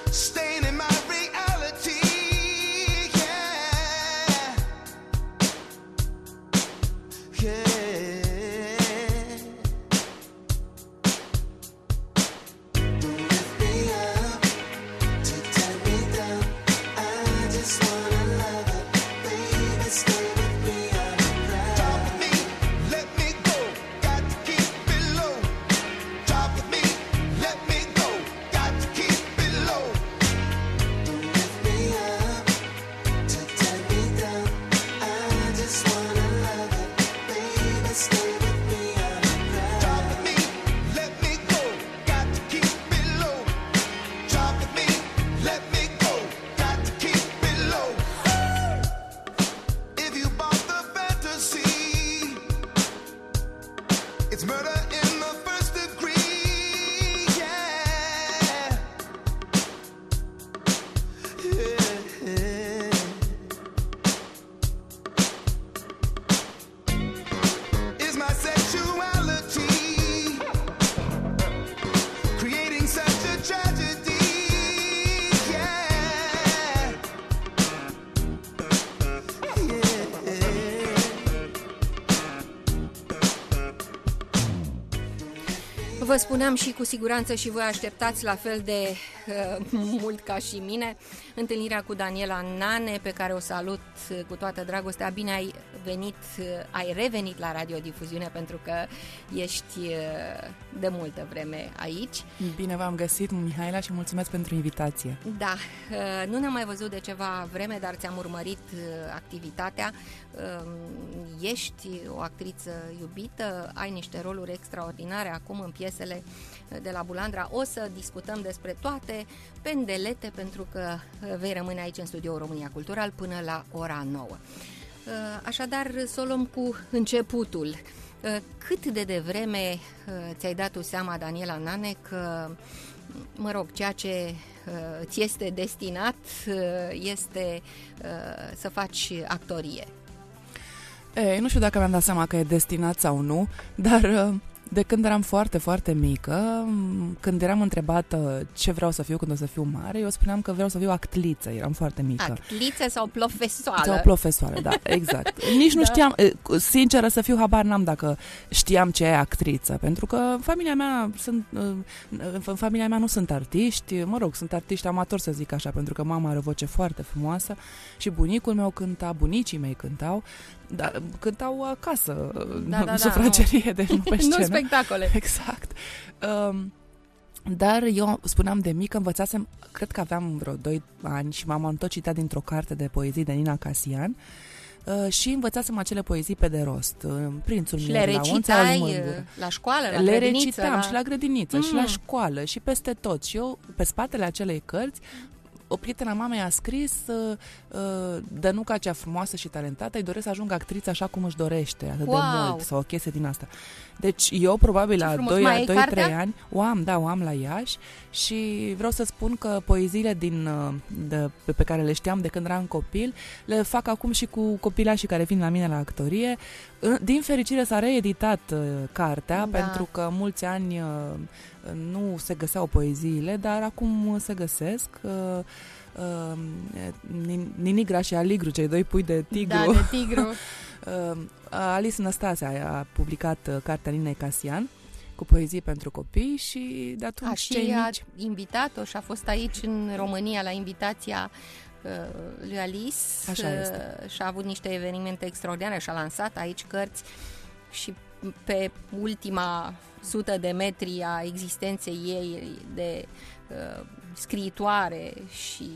staying in my reality. Yeah, yeah. Vă spuneam și cu siguranță și voi așteptați la fel de mult ca și mine întâlnirea cu Daniela Nane, pe care o salut cu toată dragostea. Bine ai venit, ai revenit la radiodifuziune, pentru că ești de multă vreme aici. Bine v-am găsit, Mihaela, și mulțumesc pentru invitație. Da, nu ne-am mai văzut de ceva vreme, dar ți-am urmărit activitatea. Ești o actriță iubită, ai niște roluri extraordinare acum în piesele de la Bulandra. O să discutăm despre toate pendelete, pentru că vei rămâne aici în studioul România Cultural până la ora 9. Așadar, să o luăm cu începutul. Cât de devreme ți-ai dat tu seama, Daniela Nane, că, mă rog, ceea ce ți este destinat este să faci actorie? Nu știu dacă mi-am dat seama că e destinat sau nu, dar de când eram foarte, foarte mică, când eram întrebată ce vreau să fiu când o să fiu mare, eu spuneam că vreau să fiu actriță, eram foarte mică. Actriță sau profesoară? Sau profesoară, da, exact. Nici nu știam, sinceră să fiu, habar n-am dacă știam ce e actriță, pentru că în familia mea nu sunt artiști, mă rog, sunt artiști amatori, să zic așa, pentru că mama are o voce foarte frumoasă și bunicul meu cânta, bunicii mei cântau, dar cântau acasă, în sufragerie, deci nu pe scenă. Nu spectacole. Exact. Dar eu spuneam de mică, învățasem, cred că aveam vreo 2 ani și m-am tot citat dintr-o carte de poezii de Nina Casian și învățasem acele poezii pe de rost. Prințul și le recitai la școală, la le grădiniță? Le recitam și la grădiniță și la școală și peste tot. Și eu, pe spatele acelei cărți, o prietena mamei a scris Dănuca cea frumoasă și talentată îi doresc să ajungă actriță așa cum își dorește atât de mult, sau o chestie din asta. Deci eu probabil la 2-3 ani o am la Iași și vreau să spun că poeziile pe care le știam de când eram copil le fac acum și cu copilașii care vin la mine la actorie. Din fericire s-a reeditat cartea, pentru că mulți ani nu se găseau poeziile, dar acum se găsesc. Ninigra și Aligru, cei 2 pui de tigru. Da, de tigru. Alice Năstase a publicat cartea Ninei Casian cu poezii pentru copii și de atunci și a invitat-o și a fost aici în România la invitația lui Alice. Așa este. Și a avut niște evenimente extraordinare și a lansat aici cărți și pe ultima 100 de metri a existenței ei de scriitoare și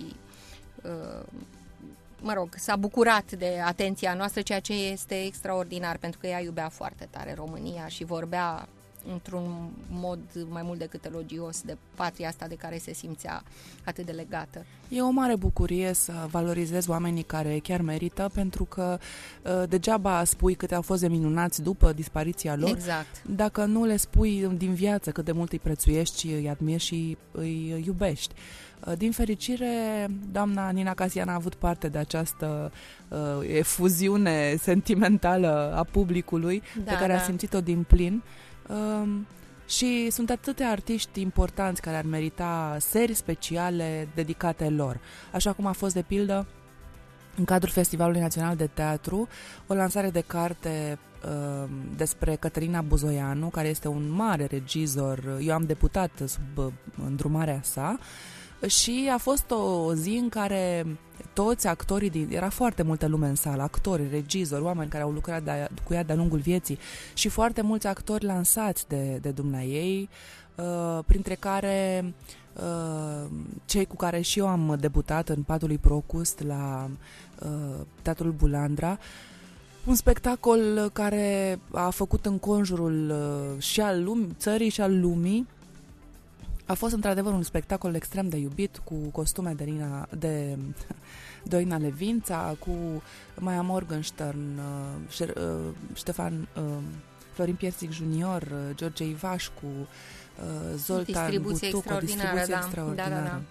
mă rog, s-a bucurat de atenția noastră, ceea ce este extraordinar, pentru că ea iubea foarte tare România și vorbea într-un mod mai mult decât elogios de patria asta de care se simțea atât de legată. E o mare bucurie să valorizezi oamenii care chiar merită, pentru că degeaba spui câte au fost de minunați după dispariția lor, exact, dacă nu le spui din viață cât de mult îi prețuiești, îi admiri și îi iubești. Din fericire, doamna Nina Casian a avut parte de această efuziune sentimentală a publicului, pe care a simțit-o din plin. Și sunt atâtea artiști importanți care ar merita serii speciale dedicate lor. Așa cum a fost, de pildă, în cadrul Festivalului Național de Teatru, o lansare de carte despre Cătălina Buzoianu, care este un mare regizor. Eu am debutat sub îndrumarea sa și a fost o zi în care toți actorii era foarte multă lume în sală, actori, regizori, oameni care au lucrat cu ea de-a lungul vieții și foarte mulți actori lansați de dumneaei, printre care cei cu care și eu am debutat în Patul lui Procust la Teatrul Bulandra, un spectacol care a făcut înconjurul și al țării și al lumii. A fost într-adevăr un spectacol extrem de iubit, cu costume de Dorina Levința, cu Maia Morgenstern, Ștefan Florin Piersic Junior, George Ivașcu, Zoltan Butuc, o distribuție extraordinară.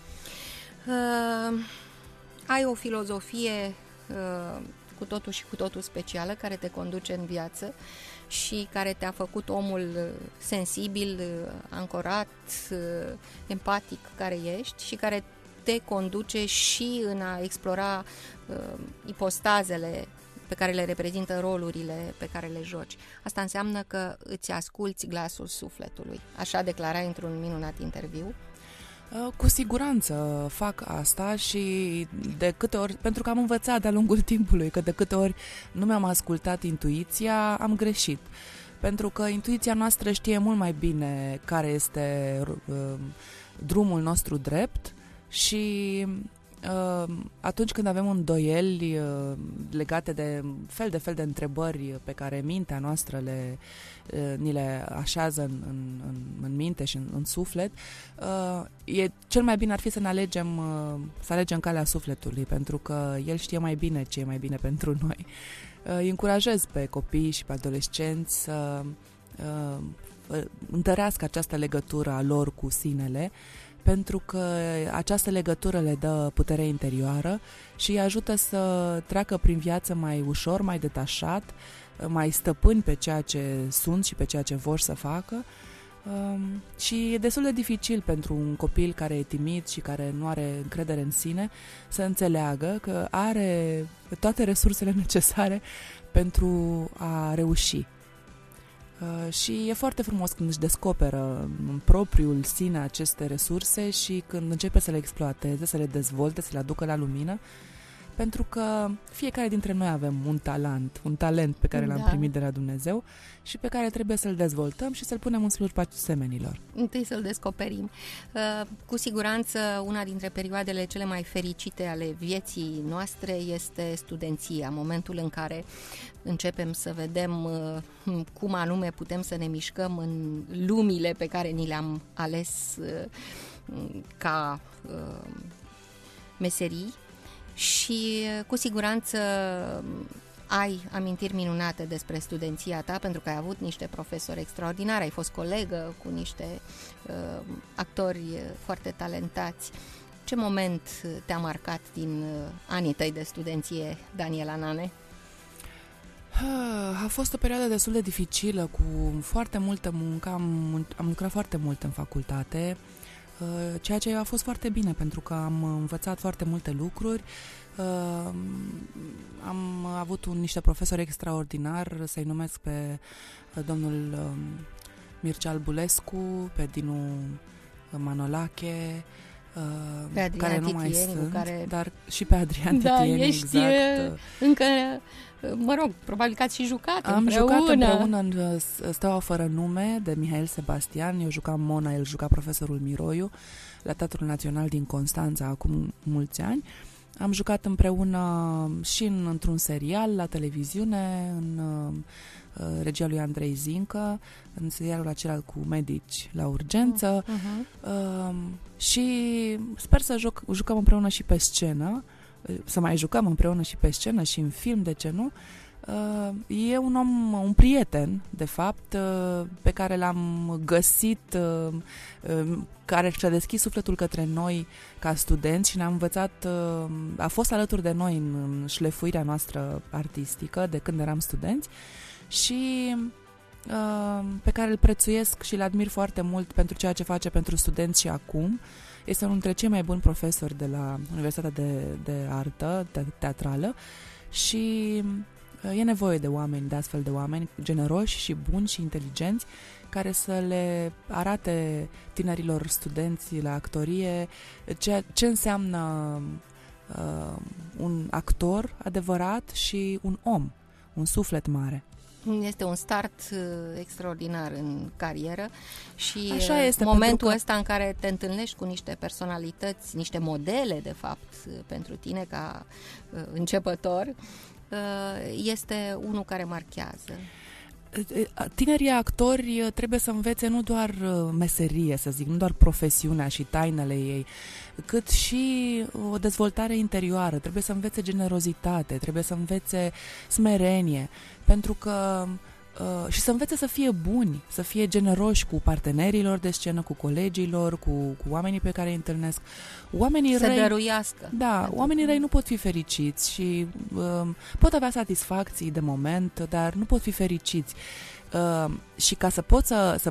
Ai o filozofie cu totul și cu totul specială, care te conduce în viață și care te-a făcut omul sensibil, ancorat, empatic care ești și care te conduce și în a explora ipostazele pe care le reprezintă rolurile pe care le joci. Asta înseamnă că îți asculți glasul sufletului. Așa declarai într-un minunat interviu. Cu siguranță fac asta și de câte ori, pentru că am învățat de-a lungul timpului că de câte ori nu mi-am ascultat intuiția, am greșit. Pentru că intuiția noastră știe mult mai bine care este drumul nostru drept și atunci când avem îndoieli legate de fel de întrebări pe care mintea noastră ni le așează în minte și în suflet, cel mai bine ar fi să alegem calea sufletului, pentru că el știe mai bine ce e mai bine pentru noi. Îi încurajez pe copii și pe adolescenți să întărească această legătură a lor cu sinele, pentru că această legătură le dă putere interioară și îi ajută să treacă prin viață mai ușor, mai detașat, mai stăpâni pe ceea ce sunt și pe ceea ce vor să facă. Și e destul de dificil pentru un copil care e timid și care nu are încredere în sine să înțeleagă că are toate resursele necesare pentru a reuși. Și e foarte frumos când își descoperă în propriul sine aceste resurse și când începe să le exploateze, să le dezvolte, să le aducă la lumină, pentru că fiecare dintre noi avem un talent pe care l-am primit de la Dumnezeu și pe care trebuie să-l dezvoltăm și să-l punem în slujba semenilor. Întâi să-l descoperim. Cu siguranță, una dintre perioadele cele mai fericite ale vieții noastre este studenția, momentul în care începem să vedem cum anume putem să ne mișcăm în lumile pe care ni le-am ales ca meserii. Și cu siguranță ai amintiri minunate despre studenția ta, pentru că ai avut niște profesori extraordinari, ai fost colegă cu niște actori foarte talentați. Ce moment te-a marcat din anii tăi de studenție, Daniela Nane? A fost o perioadă destul de dificilă, cu foarte multă muncă, am lucrat foarte mult în facultate, ceea ce a fost foarte bine, pentru că am învățat foarte multe lucruri. Am avut niște profesori extraordinari, să-i numesc pe domnul Mircea Albulescu, pe Dinu Manolache, care nu mai sunt, dar și pe Adrian Titieni, exact. Încă, mă rog, probabil că ați și jucat împreună. Am jucat împreună în Steaua fără nume, de Mihail Sebastian. Eu jucam Mona, el juca profesorul Miroiu, la Teatrul Național din Constanța, acum mulți ani. Am jucat împreună și într-un serial la televiziune, în regia lui Andrei Zincă, în serialul acela cu medici la urgență. Și sper să jucăm împreună și pe scenă, să mai jucăm împreună și pe scenă și în film, de ce nu? E un prieten, de fapt, pe care l-am găsit, care și-a deschis sufletul către noi ca studenți și ne-a învățat, a fost alături de noi în șlefuirea noastră artistică de când eram studenți și pe care îl prețuiesc și îl admir foarte mult pentru ceea ce face pentru studenți și acum. Este unul dintre cei mai buni profesori de la Universitatea de Artă Teatrală și e nevoie de oameni, de astfel de oameni generoși și buni și inteligenți, care să le arate tinerilor studenți la actorie ce înseamnă un actor adevărat și un om, un suflet mare. Este un start extraordinar în carieră și așa este, momentul ăsta în care te întâlnești cu niște personalități, niște modele, de fapt, pentru tine ca începător, este unul care marchează. Tinerii actori trebuie să învețe nu doar meserie, să zic, nu doar profesiunea și tainele ei, cât și o dezvoltare interioară. Trebuie să învețe generozitate, trebuie să învețe smerenie, pentru că și să învețe să fie buni, să fie generoși cu partenerilor de scenă, cu colegilor, cu oamenii pe care îi întâlnesc. Oamenii să răi, dăruiască. Da, oamenii răi nu pot fi fericiți și pot avea satisfacții de moment, dar nu pot fi fericiți. Și ca să poți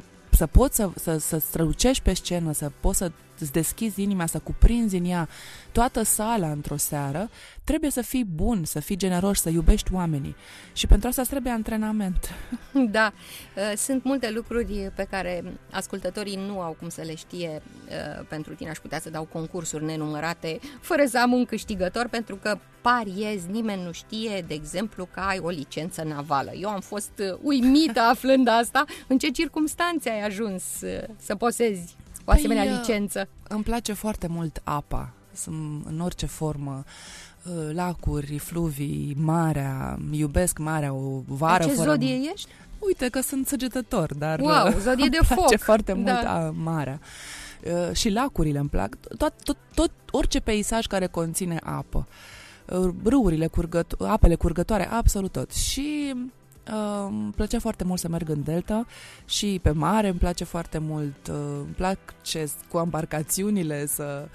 să strălucești pe scenă, să poți să îți deschizi inima, să cuprinzi în ea toată sala într-o seară, trebuie să fii bun, să fii generos, să iubești oamenii. Și pentru asta îți trebuie antrenament. Da, sunt multe lucruri pe care ascultătorii nu au cum să le știe. Pentru tine aș putea să dau concursuri nenumărate fără să am un câștigător, pentru că pariez, nimeni nu știe, de exemplu, că ai o licență navală. Eu am fost uimită aflând asta. În ce circumstanțe ai ajuns să posezi o asemenea licență? Îmi place foarte mult apa, în orice formă, lacuri, fluvii, marea, iubesc marea, o vară. Ce zodie ești? Uite că sunt săgetător, dar wow, zodie de foc. Îmi place foarte mult marea. Și lacurile îmi plac, tot orice peisaj care conține apă. Râurile, apele curgătoare, absolut tot. Și îmi plăcea foarte mult să merg în delta și pe mare îmi place foarte mult, îmi place cu embarcațiunile să...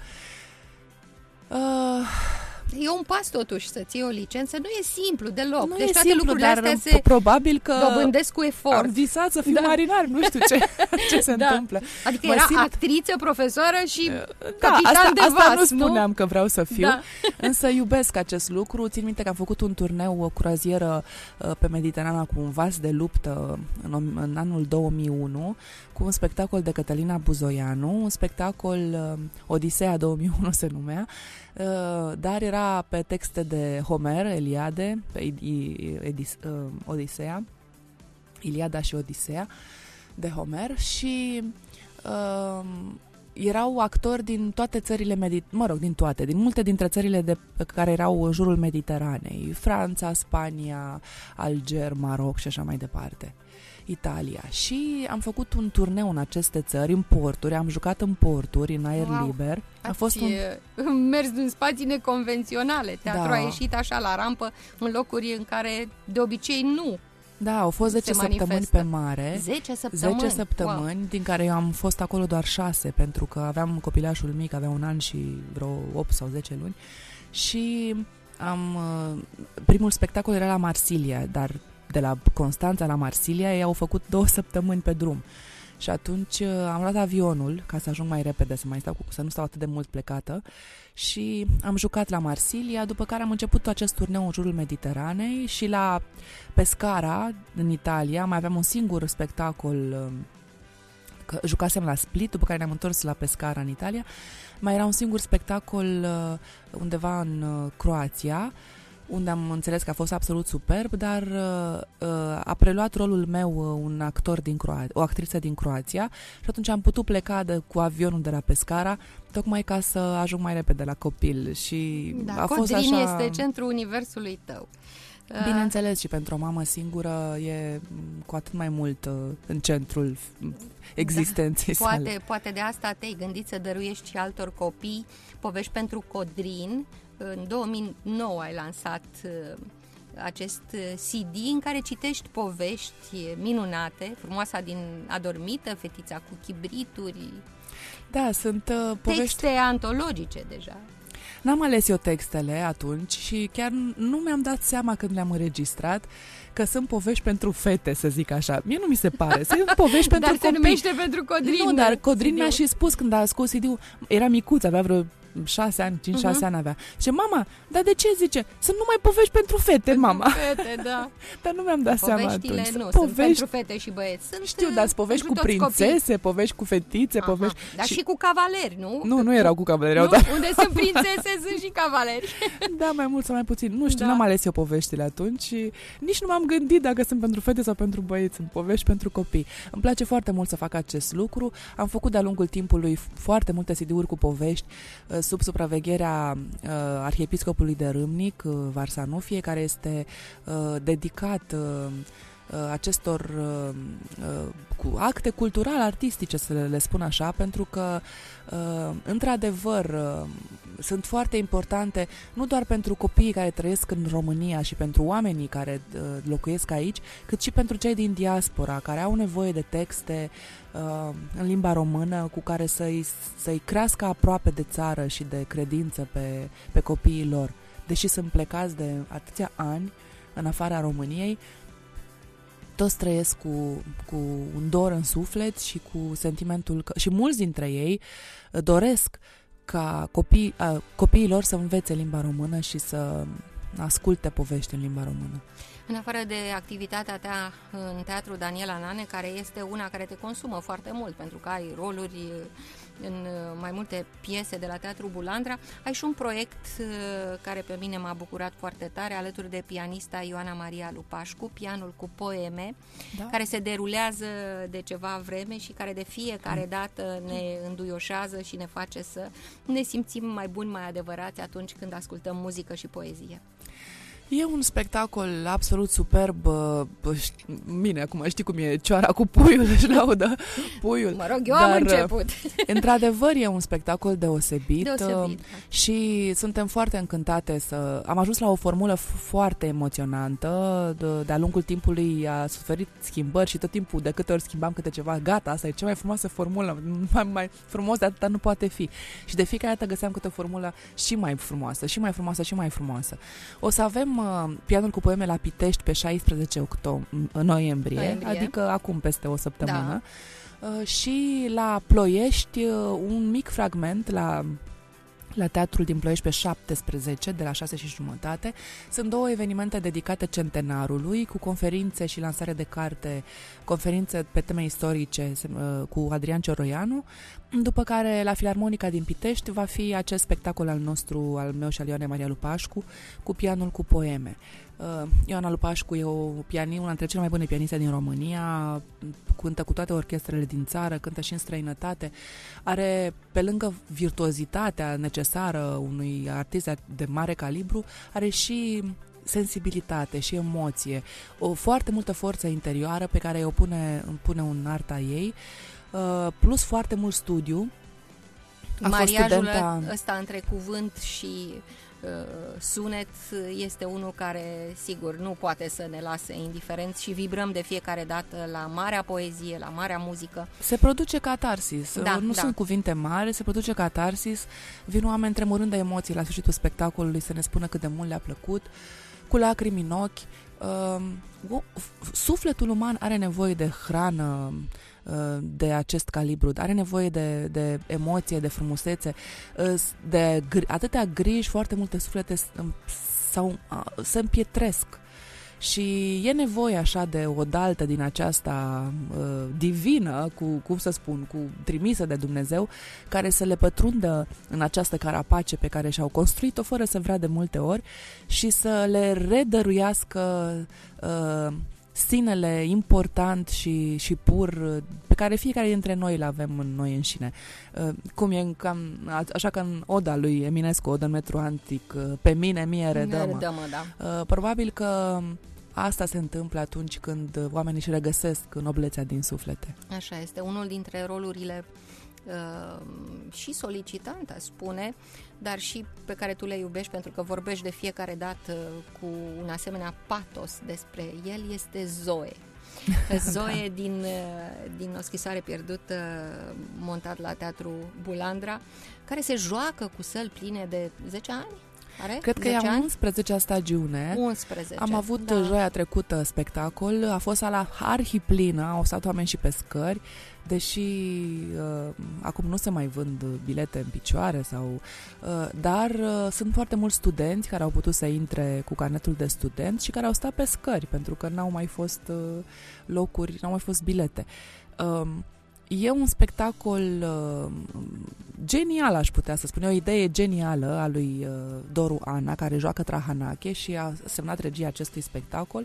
E un pas totuși să ții o licență, nu e simplu deloc. Nu deci e toate simplu, lucrurile dar astea se probabil că dobândesc cu efort. am visat să fiu marinar, nu știu ce se întâmplă. Adică era actriță, profesoară și da, capitan de vas, asta nu spuneam că vreau să fiu, da. Însă iubesc acest lucru. Țin minte că am făcut un turneu, o croazieră pe Mediterana cu un vas de luptă în anul 2001, cu un spectacol de Cătălina Buzoianu, un spectacol Odiseea 2001 se numea, dar era pe texte de Homer, Eliade, Odiseea, Iliada și Odiseea de Homer și erau actori din toate țările, din multe dintre țările care erau în jurul Mediteranei, Franța, Spania, Alger, Maroc și așa mai departe. Italia. Și am făcut un turneu în aceste țări, în porturi, am jucat în porturi, în aer liber. A fost mers în spații neconvenționale. Teatru a ieșit așa la rampă în locuri în care de obicei nu. Da, au fost 10 săptămâni pe mare. 10 săptămâni? 10 săptămâni, din care eu am fost acolo doar 6, pentru că aveam copilașul mic, avea 1 an și vreo 8 sau 10 luni. Și primul spectacol era la Marsilia, dar de la Constanța la Marsilia ei au făcut 2 săptămâni pe drum. Și atunci am luat avionul ca să ajung mai repede, să nu stau atât de mult plecată, și am jucat la Marsilia, după care am început acest turneu în jurul Mediteranei și la Pescara, în Italia, mai aveam un singur spectacol, că jucasem la Split, după care ne-am întors la Pescara în Italia, mai era un singur spectacol undeva în Croația, unde am înțeles că a fost absolut superb, dar a preluat rolul meu un actor o actriță din Croația și atunci am putut pleca cu avionul de la Pescara, tocmai ca să ajung mai repede la copil. Și a fost Codrin așa... este centrul universului tău. Bineînțeles, și pentru o mamă singură e cu atât mai mult în centrul existenței sale. Poate de asta te-ai gândit să dăruiești și altor copii povești pentru Codrin. În 2009 ai lansat acest CD în care citești povești minunate, Frumoasa din adormită, Fetița cu chibrituri. Da, sunt povești... Texte antologice deja. N-am ales eu textele atunci și chiar nu mi-am dat seama când le-am înregistrat că sunt povești pentru fete, să zic așa. Mie nu mi se pare. Sunt povești pentru dar copii. Dar se numește pentru Codrin. Nu, dar Codrin mi-a și spus când a scos CD-ul, era micuț, avea vreo 6 ani, 5-6 ani avea. Și mama, dar de ce zice? Sunt numai povești pentru fete, mama. Fete, da. Dar nu mi-am dat seama atunci. Poveștile nu sunt pentru fete și băieți. Știu, dar sunt povești cu prințese, povești cu fetițe, povești... Dar și cu cavaleri, nu? Nu erau cu cavaleri. Unde sunt prințese, sunt și cavaleri. Da, mai mult sau mai puțin. Nu știu, n-am ales eu poveștile atunci și nici nu m-am gândit dacă sunt pentru fete sau pentru băieți. Sunt povești pentru copii. Îmi place foarte mult să fac acest lucru. Am făcut de-a lungul timpului foarte multe CD-uri cu povești sub supravegherea arhiepiscopului de Râmnic, Varsanufie, care este dedicat acestor cu acte culturale, artistice, să le spun așa, pentru că într-adevăr sunt foarte importante nu doar pentru copiii care trăiesc în România și pentru oamenii care locuiesc aici, cât și pentru cei din diaspora, care au nevoie de texte în limba română cu care să-i crească aproape de țară și de credință pe copiii lor. Deși sunt plecați de atâția ani în afara României, toți trăiesc cu un dor în suflet și cu sentimentul că, și mulți dintre ei doresc ca copiii lor să învețe limba română și să asculte povești în limba română. În afară de activitatea ta în Teatru Daniela Nane, care este una care te consumă foarte mult, pentru că ai roluri în mai multe piese de la Teatru Bulandra, ai și un proiect care pe mine m-a bucurat foarte tare, alături de pianista Ioana Maria Lupașcu, Pianul cu poeme, care se derulează de ceva vreme și care de fiecare dată ne înduioșează și ne face să ne simțim mai buni, mai adevărați atunci când ascultăm muzică și poezie. E un spectacol absolut superb. Bine, acum știi cum e cioara cu puiul, își laudă puiul. Mă rog, eu am început. Într-adevăr e un spectacol deosebit. Și suntem foarte încântate am ajuns la o formulă foarte emoționantă. De-a lungul timpului a suferit schimbări și tot timpul, de câte ori schimbam câte ceva, gata, asta e cea mai frumoasă formulă, mai frumos de atâta nu poate fi. Și de fiecare dată găseam câte o formulă și mai frumoasă, și mai frumoasă, și mai frumoasă. O să avem Pianul cu poeme la Pitești pe 16 noiembrie, adică acum peste o săptămână. Și la Ploiești un mic fragment la Teatrul din Ploiești pe 17, de la 6:30. Sunt 2 evenimente dedicate centenarului, cu conferințe și lansare de carte, conferințe pe teme istorice cu Adrian Cioroianu, după care la Filarmonica din Pitești va fi acest spectacol al nostru, al meu și al Ioanei Maria Lupașcu, cu Pianul cu poeme. Ioana Lupașcu e una dintre cele mai bune pianiste din România, cântă cu toate orchestrele din țară, cântă și în străinătate, are, pe lângă virtuozitatea necesară unui artist de mare calibru, are și sensibilitate și emoție, o foarte multă forță interioară pe care o pune în arta ei, plus foarte mult studiu. Mariajul ăsta între cuvânt și sunet este unul care, sigur, nu poate să ne lase indiferenți și vibrăm de fiecare dată la marea poezie, la marea muzică. Se produce catarsis, sunt cuvinte mari, se produce catarsis, vin oameni tremurând de emoții la sfârșitul spectacolului să ne spună cât de mult le-a plăcut, cu lacrimi în ochi. Sufletul uman are nevoie de hrană de acest calibru, are nevoie de emoție, de frumusețe, de atâtea griji, foarte multe suflete se împietresc și e nevoie așa de o daltă din aceasta divină, cu trimisă de Dumnezeu, care să le pătrundă în această carapace pe care și-au construit-o fără să vrea de multe ori și să le redăruiască sinele important și pur pe care fiecare dintre noi îl avem în noi înșine. Cum e așa ca în oda lui Eminescu, Odă în metru antic, pe mie redă-mă. Probabil că asta se întâmplă atunci când oamenii își regăsesc noblețea din suflete. Așa este, unul dintre rolurile și solicitant, aș spune, dar și pe care tu le iubești pentru că vorbești de fiecare dată cu un asemenea patos despre el, este Zoe. Zoe din O scrisoare pierdută, montat la Teatru Bulandra, care se joacă cu săli pline de 10 ani. Are? Cred că e a 11-a stagiune. 11. Am avut joia trecută spectacol, a fost sala arhiplină, au stat oameni și pe scări, deși acum nu se mai vând bilete în picioare, dar sunt foarte mulți studenți care au putut să intre cu carnetul de student și care au stat pe scări, pentru că n-au mai fost locuri, n-au mai fost bilete. E un spectacol genial, aș putea să spun. E o idee genială a lui Doru Ana, care joacă Trahanache și a semnat regia acestui spectacol.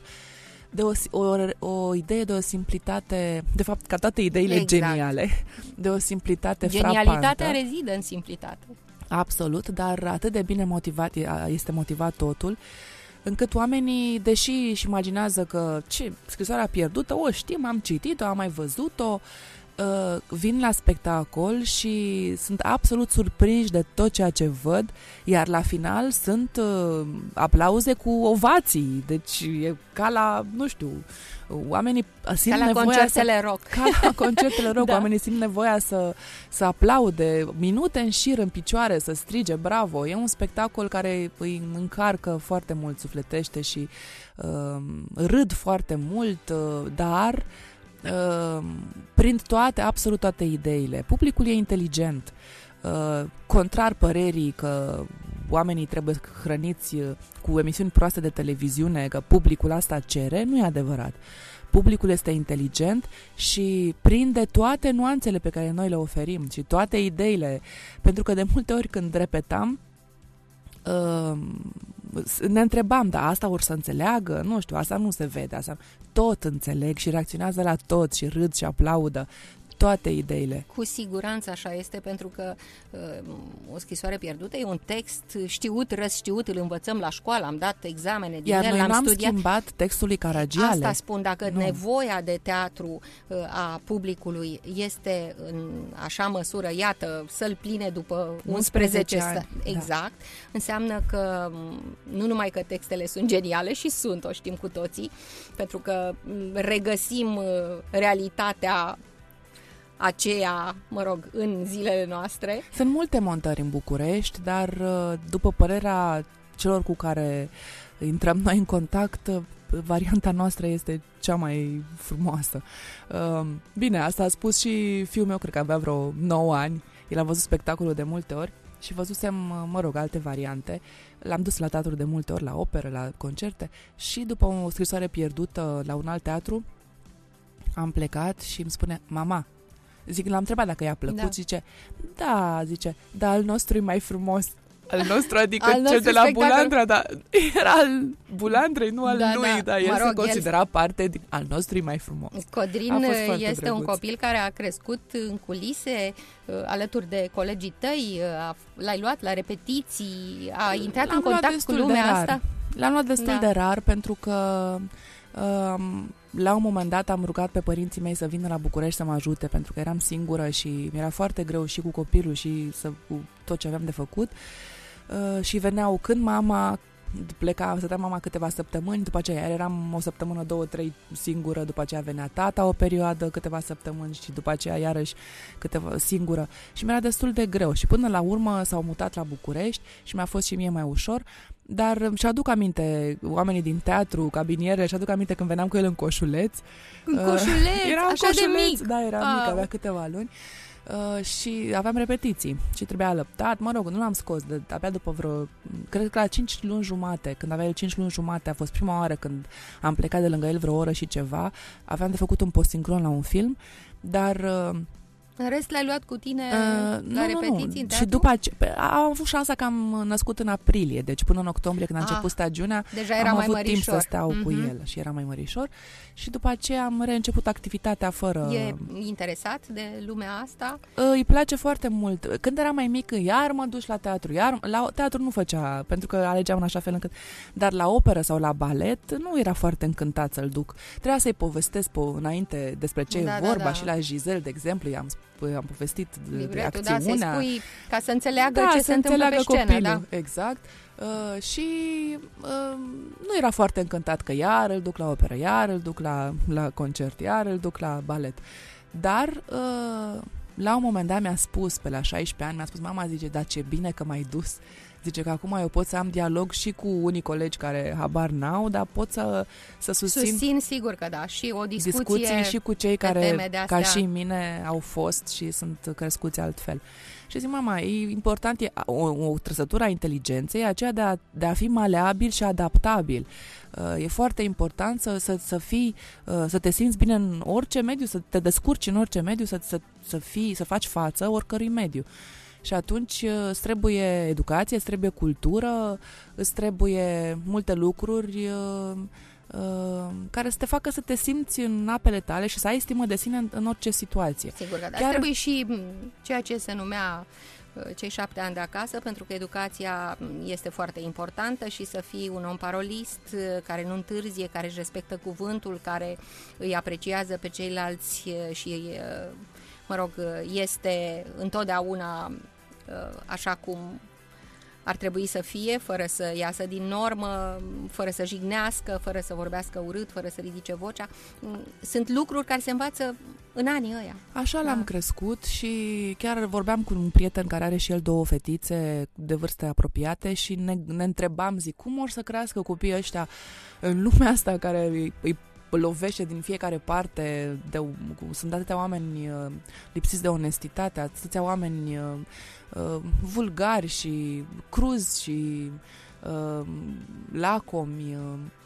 O idee de o simplitate, de fapt, ca toate ideile geniale, de o simplitate frapantă. Genialitatea rezidă în simplitate. Absolut, dar atât de bine este motivat totul, încât oamenii, deși își imaginează că scrisoarea pierdută, o știm, am citit-o, am mai văzut-o, vin la spectacol și sunt absolut surprinși de tot ceea ce văd, iar la final sunt aplauze cu ovații, deci e ca la, nu știu, oamenii simt ca la concertele rock. Ca la concertele rock, Da. Oamenii simt nevoia să aplaude minute în șir în picioare, să strige bravo. E un spectacol care îi încarcă foarte mult, sufletește și râd foarte mult, dar prind absolut toate ideile. Publicul e inteligent, contrar părerii că oamenii trebuie hrăniți cu emisiuni proaste de televiziune, că publicul asta cere, nu e adevărat. Publicul este inteligent și prinde toate nuanțele pe care noi le oferim și toate ideile, pentru că de multe ori când repetam, ne întrebam, da, asta or să înțeleagă? Nu știu, asta nu se vede. Asta tot înțeleg și reacționează la tot și râd și aplaudă toate ideile. Cu siguranță așa este, pentru că O scrisoare pierdută e un text știut, răsștiut, îl învățăm la școală, am dat examene din Iar el, noi l-am n-am studiat. schimbat textul lui Caragiale. Asta spun, dacă Nu. nevoia de teatru a publicului este în așa măsură, iată, săli pline după 11 ani, exact, înseamnă că nu numai că textele sunt geniale, și sunt, o știm cu toții, pentru că regăsim realitatea aceea, în zilele noastre. Sunt multe montări în București, dar după părerea celor cu care intrăm noi în contact, varianta noastră este cea mai frumoasă. Bine, asta a spus și fiul meu, cred că avea vreo 9 ani. El a văzut spectacolul de multe ori și văzusem, alte variante. L-am dus la teatru de multe ori, la operă, la concerte, și după O scrisoare pierdută la un alt teatru am plecat și îmi spune: mama, l-am întrebat dacă i-a plăcut, zice, da, al nostru e mai frumos. Al nostru, adică al cel de la spectacol. Bulandra, dar era al Bulandrei, nu al lui, dar el se considera parte din al nostru e mai frumos. Codrin este drăguț. un copil care a crescut în culise, alături de colegii tăi, l-ai luat la repetiții, a intrat în contact cu lumea asta? L-am luat destul de rar, pentru că la un moment dat am rugat pe părinții mei să vină la București să mă ajute, pentru că eram singură și mi-era foarte greu și cu copilul și cu tot ce aveam de făcut. Și veneau când mama pleca, stătea mama câteva săptămâni, după aceea eram o săptămână, 2-3 singură, după aceea venea tata o perioadă, câteva săptămâni, și după aceea iarăși câteva singură. Și mi-era destul de greu și până la urmă s-au mutat la București și mi-a fost și mie mai ușor. Dar își aduc aminte, oamenii din teatru, cabiniere, își aduc aminte când veneam cu el în coșuleț. În coșuleț, era așa coșuleț, de mic. Da, era mic, avea câteva luni. Și aveam repetiții și trebuia alăptat. Nu l-am scos, abia după cred că la 5 luni jumate, când avea el 5 luni jumate, a fost prima oară când am plecat de lângă el vreo oră și ceva. Aveam de făcut un post-sincron la un film, dar în rest l-ai luat cu tine la repetiții în teatru? Și după aceea am avut șansa că am născut în aprilie, deci până în octombrie, când a început stagiunea, deja era am mai avut mărișor. timp să stau cu el și era mai mărișor. Și după aceea am reînceput activitatea fără... E interesat de lumea asta? Îi place foarte mult. Când era mai mic, iar mă duci la teatru. La teatru nu făcea, pentru că alegeam în așa fel încât... Dar la operă sau la balet nu era foarte încântat să-l duc. Trebuia să-i povestesc înainte despre ce e vorba. Și la Giselle, de exemplu, am povestit de acțiunea. Să-i spui ca să înțeleagă ce se întâmplă pe scenă. Copilul, da. exact. Și nu era foarte încântat că iar îl duc la operă, iar îl duc la concert, iar îl duc la balet. Dar la un moment dat mi-a spus, pe la 16 ani, mi-a spus, mama, zice, dar ce bine că m-ai dus. Zice că acum eu pot să am dialog și cu unii colegi care habar n-au, dar pot să susțin, sigur că da, și o discuții și cu cei care, ca și mine, au fost și sunt crescuți altfel. Și zic, mama, e important, o trăsătură a inteligenței, aceea de a fi maleabil și adaptabil. E foarte important să te simți bine în orice mediu, să te descurci în orice mediu, să faci față oricărui mediu. Și atunci îți trebuie educație, îți trebuie cultură, îți trebuie multe lucruri care să te facă să te simți în apele tale și să ai stimă de sine în orice situație. Sigur că da. Trebuie și ceea ce se numea cei 7 ani de acasă, pentru că educația este foarte importantă și să fii un om parolist, care nu întârzie, care își respectă cuvântul, care îi apreciază pe ceilalți și, mă rog, este întotdeauna așa cum ar trebui să fie, fără să iasă din normă, fără să jignească, fără să vorbească urât, fără să ridice vocea. Sunt lucruri care se învață în anii ăia. Așa l-am crescut și chiar vorbeam cu un prieten care are și el 2 fetițe de vârste apropiate și ne întrebam, zic, cum or să crească copiii ăștia în lumea asta care îi lovește din fiecare parte, sunt atâtea oameni lipsiți de onestitate, atâția oameni vulgari și cruzi și lacomi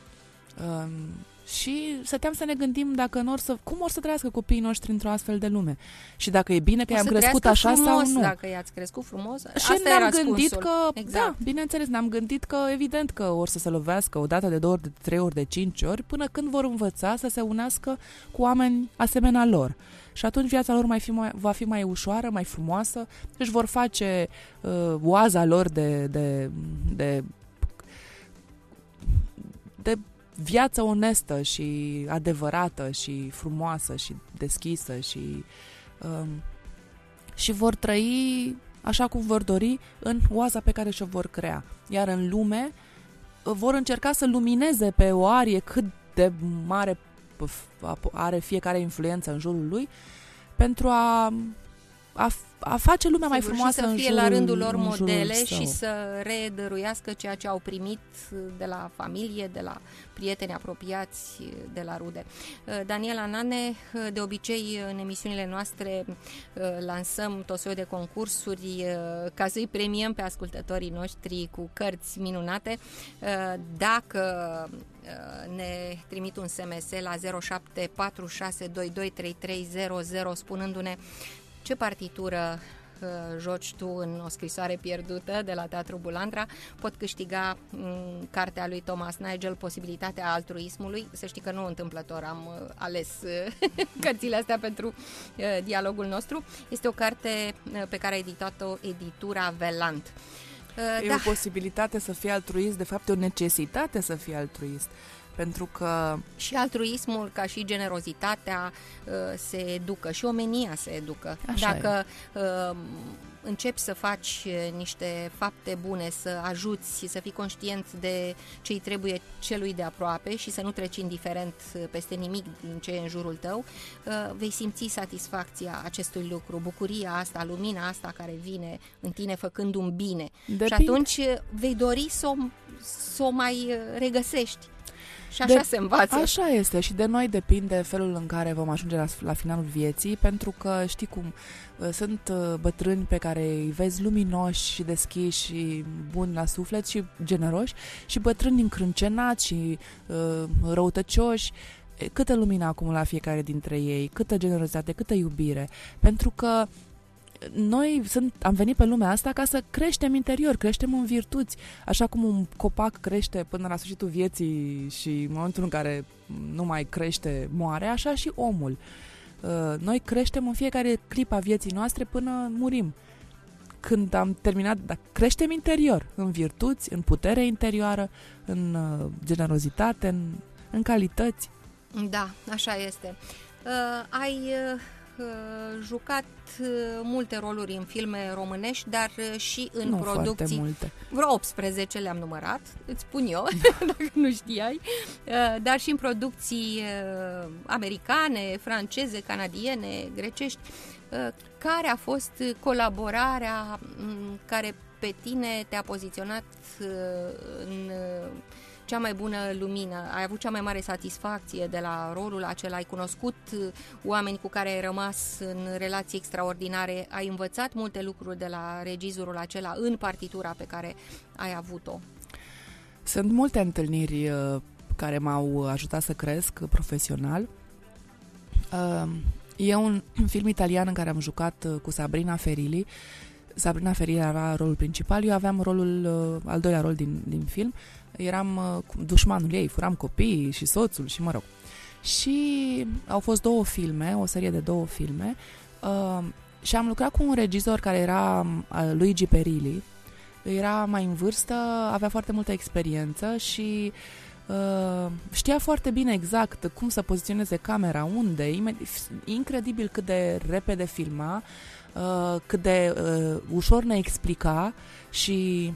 și stăteam să ne gândim cum or să trăiască copiii noștri într-o astfel de lume și dacă e bine că i-am crescut așa frumos, sau nu. Dacă i-ați crescut frumos, și asta ne-am era gândit răspunsul. că, exact. da, bineînțeles, ne-am gândit că evident că or să se lovească o dată de 2 ori, de 3 ori, de 5 ori, până când vor învăța să se unească cu oameni asemenea lor. Și atunci viața lor va fi mai ușoară, mai frumoasă, își vor face oaza lor de viață onestă și adevărată și frumoasă și deschisă și vor trăi așa cum vor dori în oaza pe care și-o vor crea. Iar în lume vor încerca să lumineze pe o arie cât de mare are fiecare influență în jurul lui pentru a face lumea mai frumoasă în jurul, și să fie la rândul lor modele său. Și să redăruiască ceea ce au primit de la familie, de la prieteni apropiați, de la rude. Daniela Nane, de obicei în emisiunile noastre lansăm tot soiul de concursuri ca să-i premiăm pe ascultătorii noștri cu cărți minunate. Dacă ne trimit un SMS la 0746223300 spunându-ne ce partitură joci tu în O scrisoare pierdută de la Teatru Bulandra, pot câștiga cartea lui Thomas Nigel, Posibilitatea altruismului. Să știi că nu întâmplător am ales cărțile astea pentru dialogul nostru. Este o carte pe care a editat-o editura Velant. E o posibilitate să fii altruist, de fapt e o necesitate să fii altruist. Pentru că și altruismul, ca și generozitatea, se educă și omenia se educă. Așa Dacă începi să faci niște fapte bune, să ajuți, să fii conștient de ce îi trebuie celui de aproape și să nu treci indiferent peste nimic din ce e în jurul tău, vei simți satisfacția acestui lucru, bucuria asta, lumina asta care vine în tine făcând un bine. Și atunci vei dori să o mai regăsești. Și așa se învață. Așa este și de noi depinde felul în care vom ajunge la finalul vieții, pentru că știi cum sunt bătrâni pe care îi vezi luminoși și deschiși și buni la suflet și generoși și bătrâni încrâncenați și răutăcioși. Câtă lumină acumula fiecare dintre ei, câtă generozitate, câtă iubire, pentru că noi am venit pe lumea asta ca să creștem interior, creștem în virtuți, așa cum un copac crește până la sfârșitul vieții și în momentul în care nu mai crește, moare, așa și omul. Noi creștem în fiecare clip a vieții noastre până murim. Când am terminat, creștem interior, în virtuți, în putere interioară, în generozitate, în calități. Da, așa este. Ai jucat multe roluri în filme românești, dar și în producții vreo 18 le-am numărat, îți spun eu, dacă nu știai, dar și în producții americane, franceze, canadiene, grecești. Care a fost colaborarea care pe tine te-a poziționat în cea mai bună lumină? Ai avut cea mai mare satisfacție de la rolul acela? Ai cunoscut oameni cu care ai rămas în relații extraordinare? Ai învățat multe lucruri de la regizorul acela în partitura pe care ai avut-o? Sunt multe întâlniri care m-au ajutat să cresc profesional. E un film italian în care am jucat cu Sabrina Ferilli. Sabrina Ferilli avea rolul principal, eu aveam rolul, al doilea rol din film. Eram dușmanul ei, furam copiii și soțul și mă rog. Și au fost 2 filme, o serie de 2 filme și am lucrat cu un regizor care era Luigi Perilli. Era mai în vârstă, avea foarte multă experiență și știa foarte bine exact cum să poziționeze camera, unde, incredibil cât de repede filma, cât de ușor ne explica și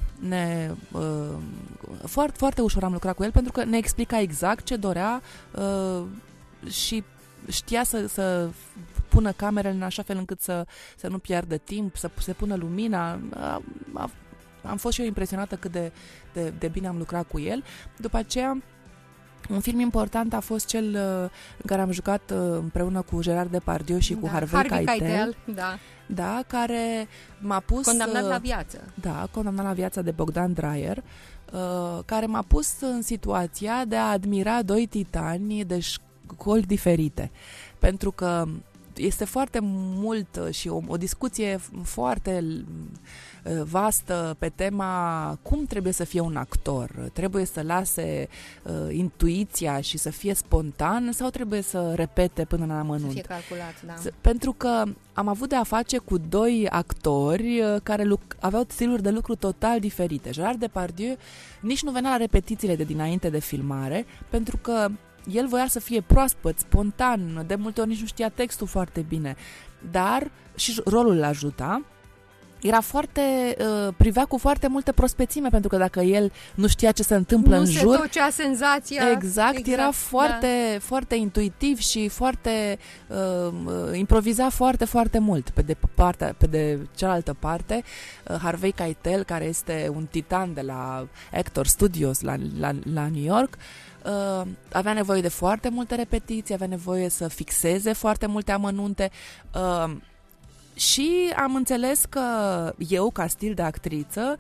foarte, foarte ușor am lucrat cu el pentru că ne explica exact ce dorea și știa să pună camerele în așa fel încât să nu piardă timp, să se pună lumina. Am fost și eu impresionată cât de bine am lucrat cu el. După aceea, un film important a fost cel în care am jucat împreună cu Gerard Depardieu și cu Harvey Keitel. Da, care m-a pus... Condamnat la viață. Da, condamnat la viață de Bogdan Dreyer, care m-a pus în situația de a admira 2 titani de școli diferite. Pentru că este foarte mult și o discuție foarte vastă pe tema cum trebuie să fie un actor. Trebuie să lase intuiția și să fie spontan sau trebuie să repete până la amănunt? Să fie calculat, da. Pentru că am avut de a face cu 2 actori care aveau stiluri de lucru total diferite. Gerard Depardieu nici nu venea la repetițiile de dinainte de filmare, pentru că el voia să fie proaspăt, spontan, de multe ori nici nu știa textul foarte bine, dar și rolul îl ajuta. Era foarte, privea cu foarte multă prospețime, pentru că dacă el nu știa ce se întâmplă în jur... Nu se ducea senzația... Exact, era foarte, foarte intuitiv și foarte... improviza foarte, foarte mult. Pe de cealaltă parte, Harvey Keitel, care este un titan de la Actor Studios la New York, avea nevoie de foarte multe repetiții, avea nevoie să fixeze foarte multe amănunte... Și am înțeles că eu, ca stil de actriță,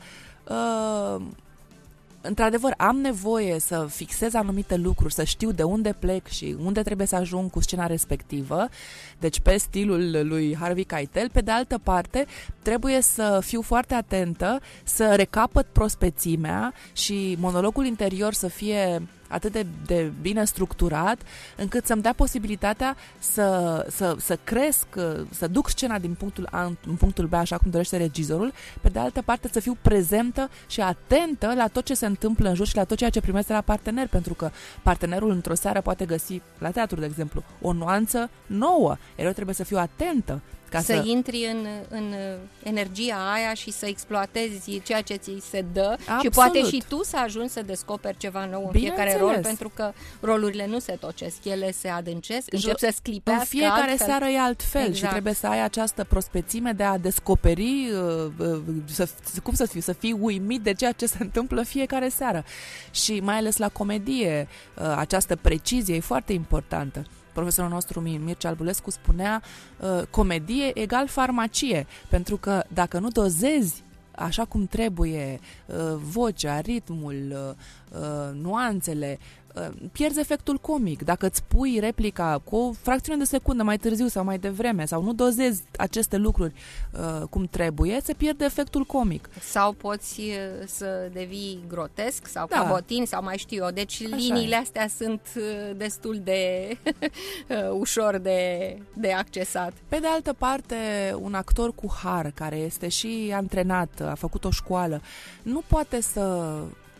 într-adevăr, am nevoie să fixez anumite lucruri, să știu de unde plec și unde trebuie să ajung cu scena respectivă, deci pe stilul lui Harvey Keitel. Pe de altă parte, trebuie să fiu foarte atentă, să recapăt prospețimea și monologul interior să fie atât de bine structurat, încât să-mi dea posibilitatea să cresc, să duc scena din punctul A în punctul B, așa cum dorește regizorul, pe de altă parte să fiu prezentă și atentă la tot ce se întâmplă în jur și la tot ceea ce primesc de la partener, pentru că partenerul într-o seară poate găsi, la teatru, de exemplu, o nuanță nouă, iar eu trebuie să fiu atentă. Să intri în energia aia și să exploatezi ceea ce ți se dă. Absolut. Și poate și tu să ajungi să descoperi ceva nou în fiecare rol, pentru că rolurile nu se tocesc, ele se adâncesc, încep să sclipească. În fiecare altfel. seară e altfel, exact. Și trebuie să ai această prospețime de a descoperi, să fii uimit de ceea ce se întâmplă fiecare seară. Și mai ales la comedie, această precizie e foarte importantă. Profesorul nostru Mircea Albulescu spunea comedie egal farmacie, pentru că dacă nu dozezi așa cum trebuie vocea, ritmul, nuanțele, pierzi efectul comic. Dacă îți pui replica cu o fracțiune de secundă mai târziu sau mai devreme sau nu dozezi aceste lucruri cum trebuie, se pierde efectul comic. Sau poți să devii grotesc sau cabotin sau mai știu eu. Deci așa liniile astea sunt destul de ușor de accesat. Pe de altă parte, un actor cu har, care este și antrenat, a făcut o școală, nu poate să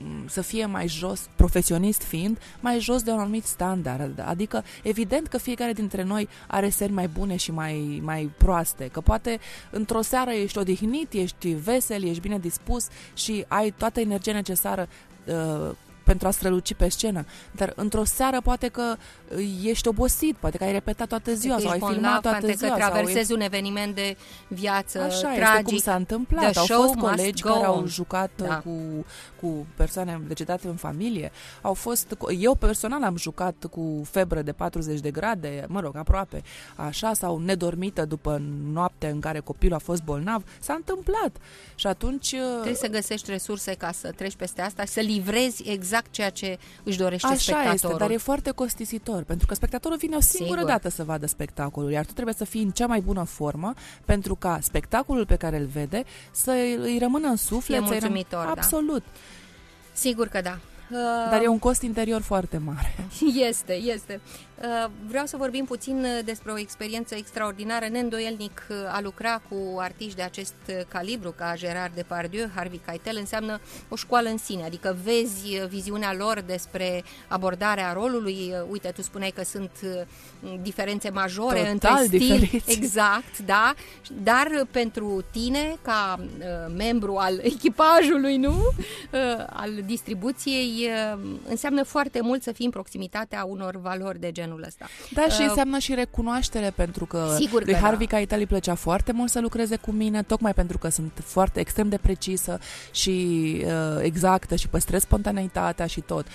să fie mai jos, profesionist fiind, mai jos de un anumit standard. Adică, evident că fiecare dintre noi are seri mai bune și mai proaste, că poate într-o seară ești odihnit, ești vesel, ești bine dispus și ai toată energia necesară pentru a străluci pe scenă, dar într-o seară poate că ești obosit, poate că ai repetat toată ziua sau ai filmat toată ziua. Că traversezi un eveniment de viață așa tragic. Este cum s-a întâmplat. Au fost colegi care au jucat cu persoane decedate în familie. Eu personal am jucat cu febră de 40 de grade, mă rog, aproape, așa, sau nedormită după noapte în care copilul a fost bolnav. S-a întâmplat. Și atunci trebuie să găsești resurse ca să treci peste asta și să livrezi exact ceea ce își dorește așa spectatorul. Este, dar e foarte costisitor, pentru că spectatorul vine o singură dată să vadă spectacolul, iar tu trebuie să fii în cea mai bună formă pentru ca spectacolul pe care îl vede să îi rămână în suflet. Fie mulțumitor, absolut. Sigur că da. Dar e un cost interior foarte mare. Este. Vreau să vorbim puțin despre o experiență extraordinară, neîndoielnic a lucra cu artiști de acest calibru ca Gerard Depardieu, Harvey Keitel, înseamnă o școală în sine, adică vezi viziunea lor despre abordarea rolului. Uite, tu spuneai că sunt diferențe majore între stil, diferiți. exact, da, dar pentru tine ca membru al echipajului, nu? Al distribuției, înseamnă foarte mult să fii în proximitatea unor valori de genul ăsta. Da, și înseamnă și recunoaștere, pentru că lui Harvey Keitel îi plăcea foarte mult să lucreze cu mine, tocmai pentru că sunt foarte extrem de precisă și exactă și păstrez spontaneitatea și tot.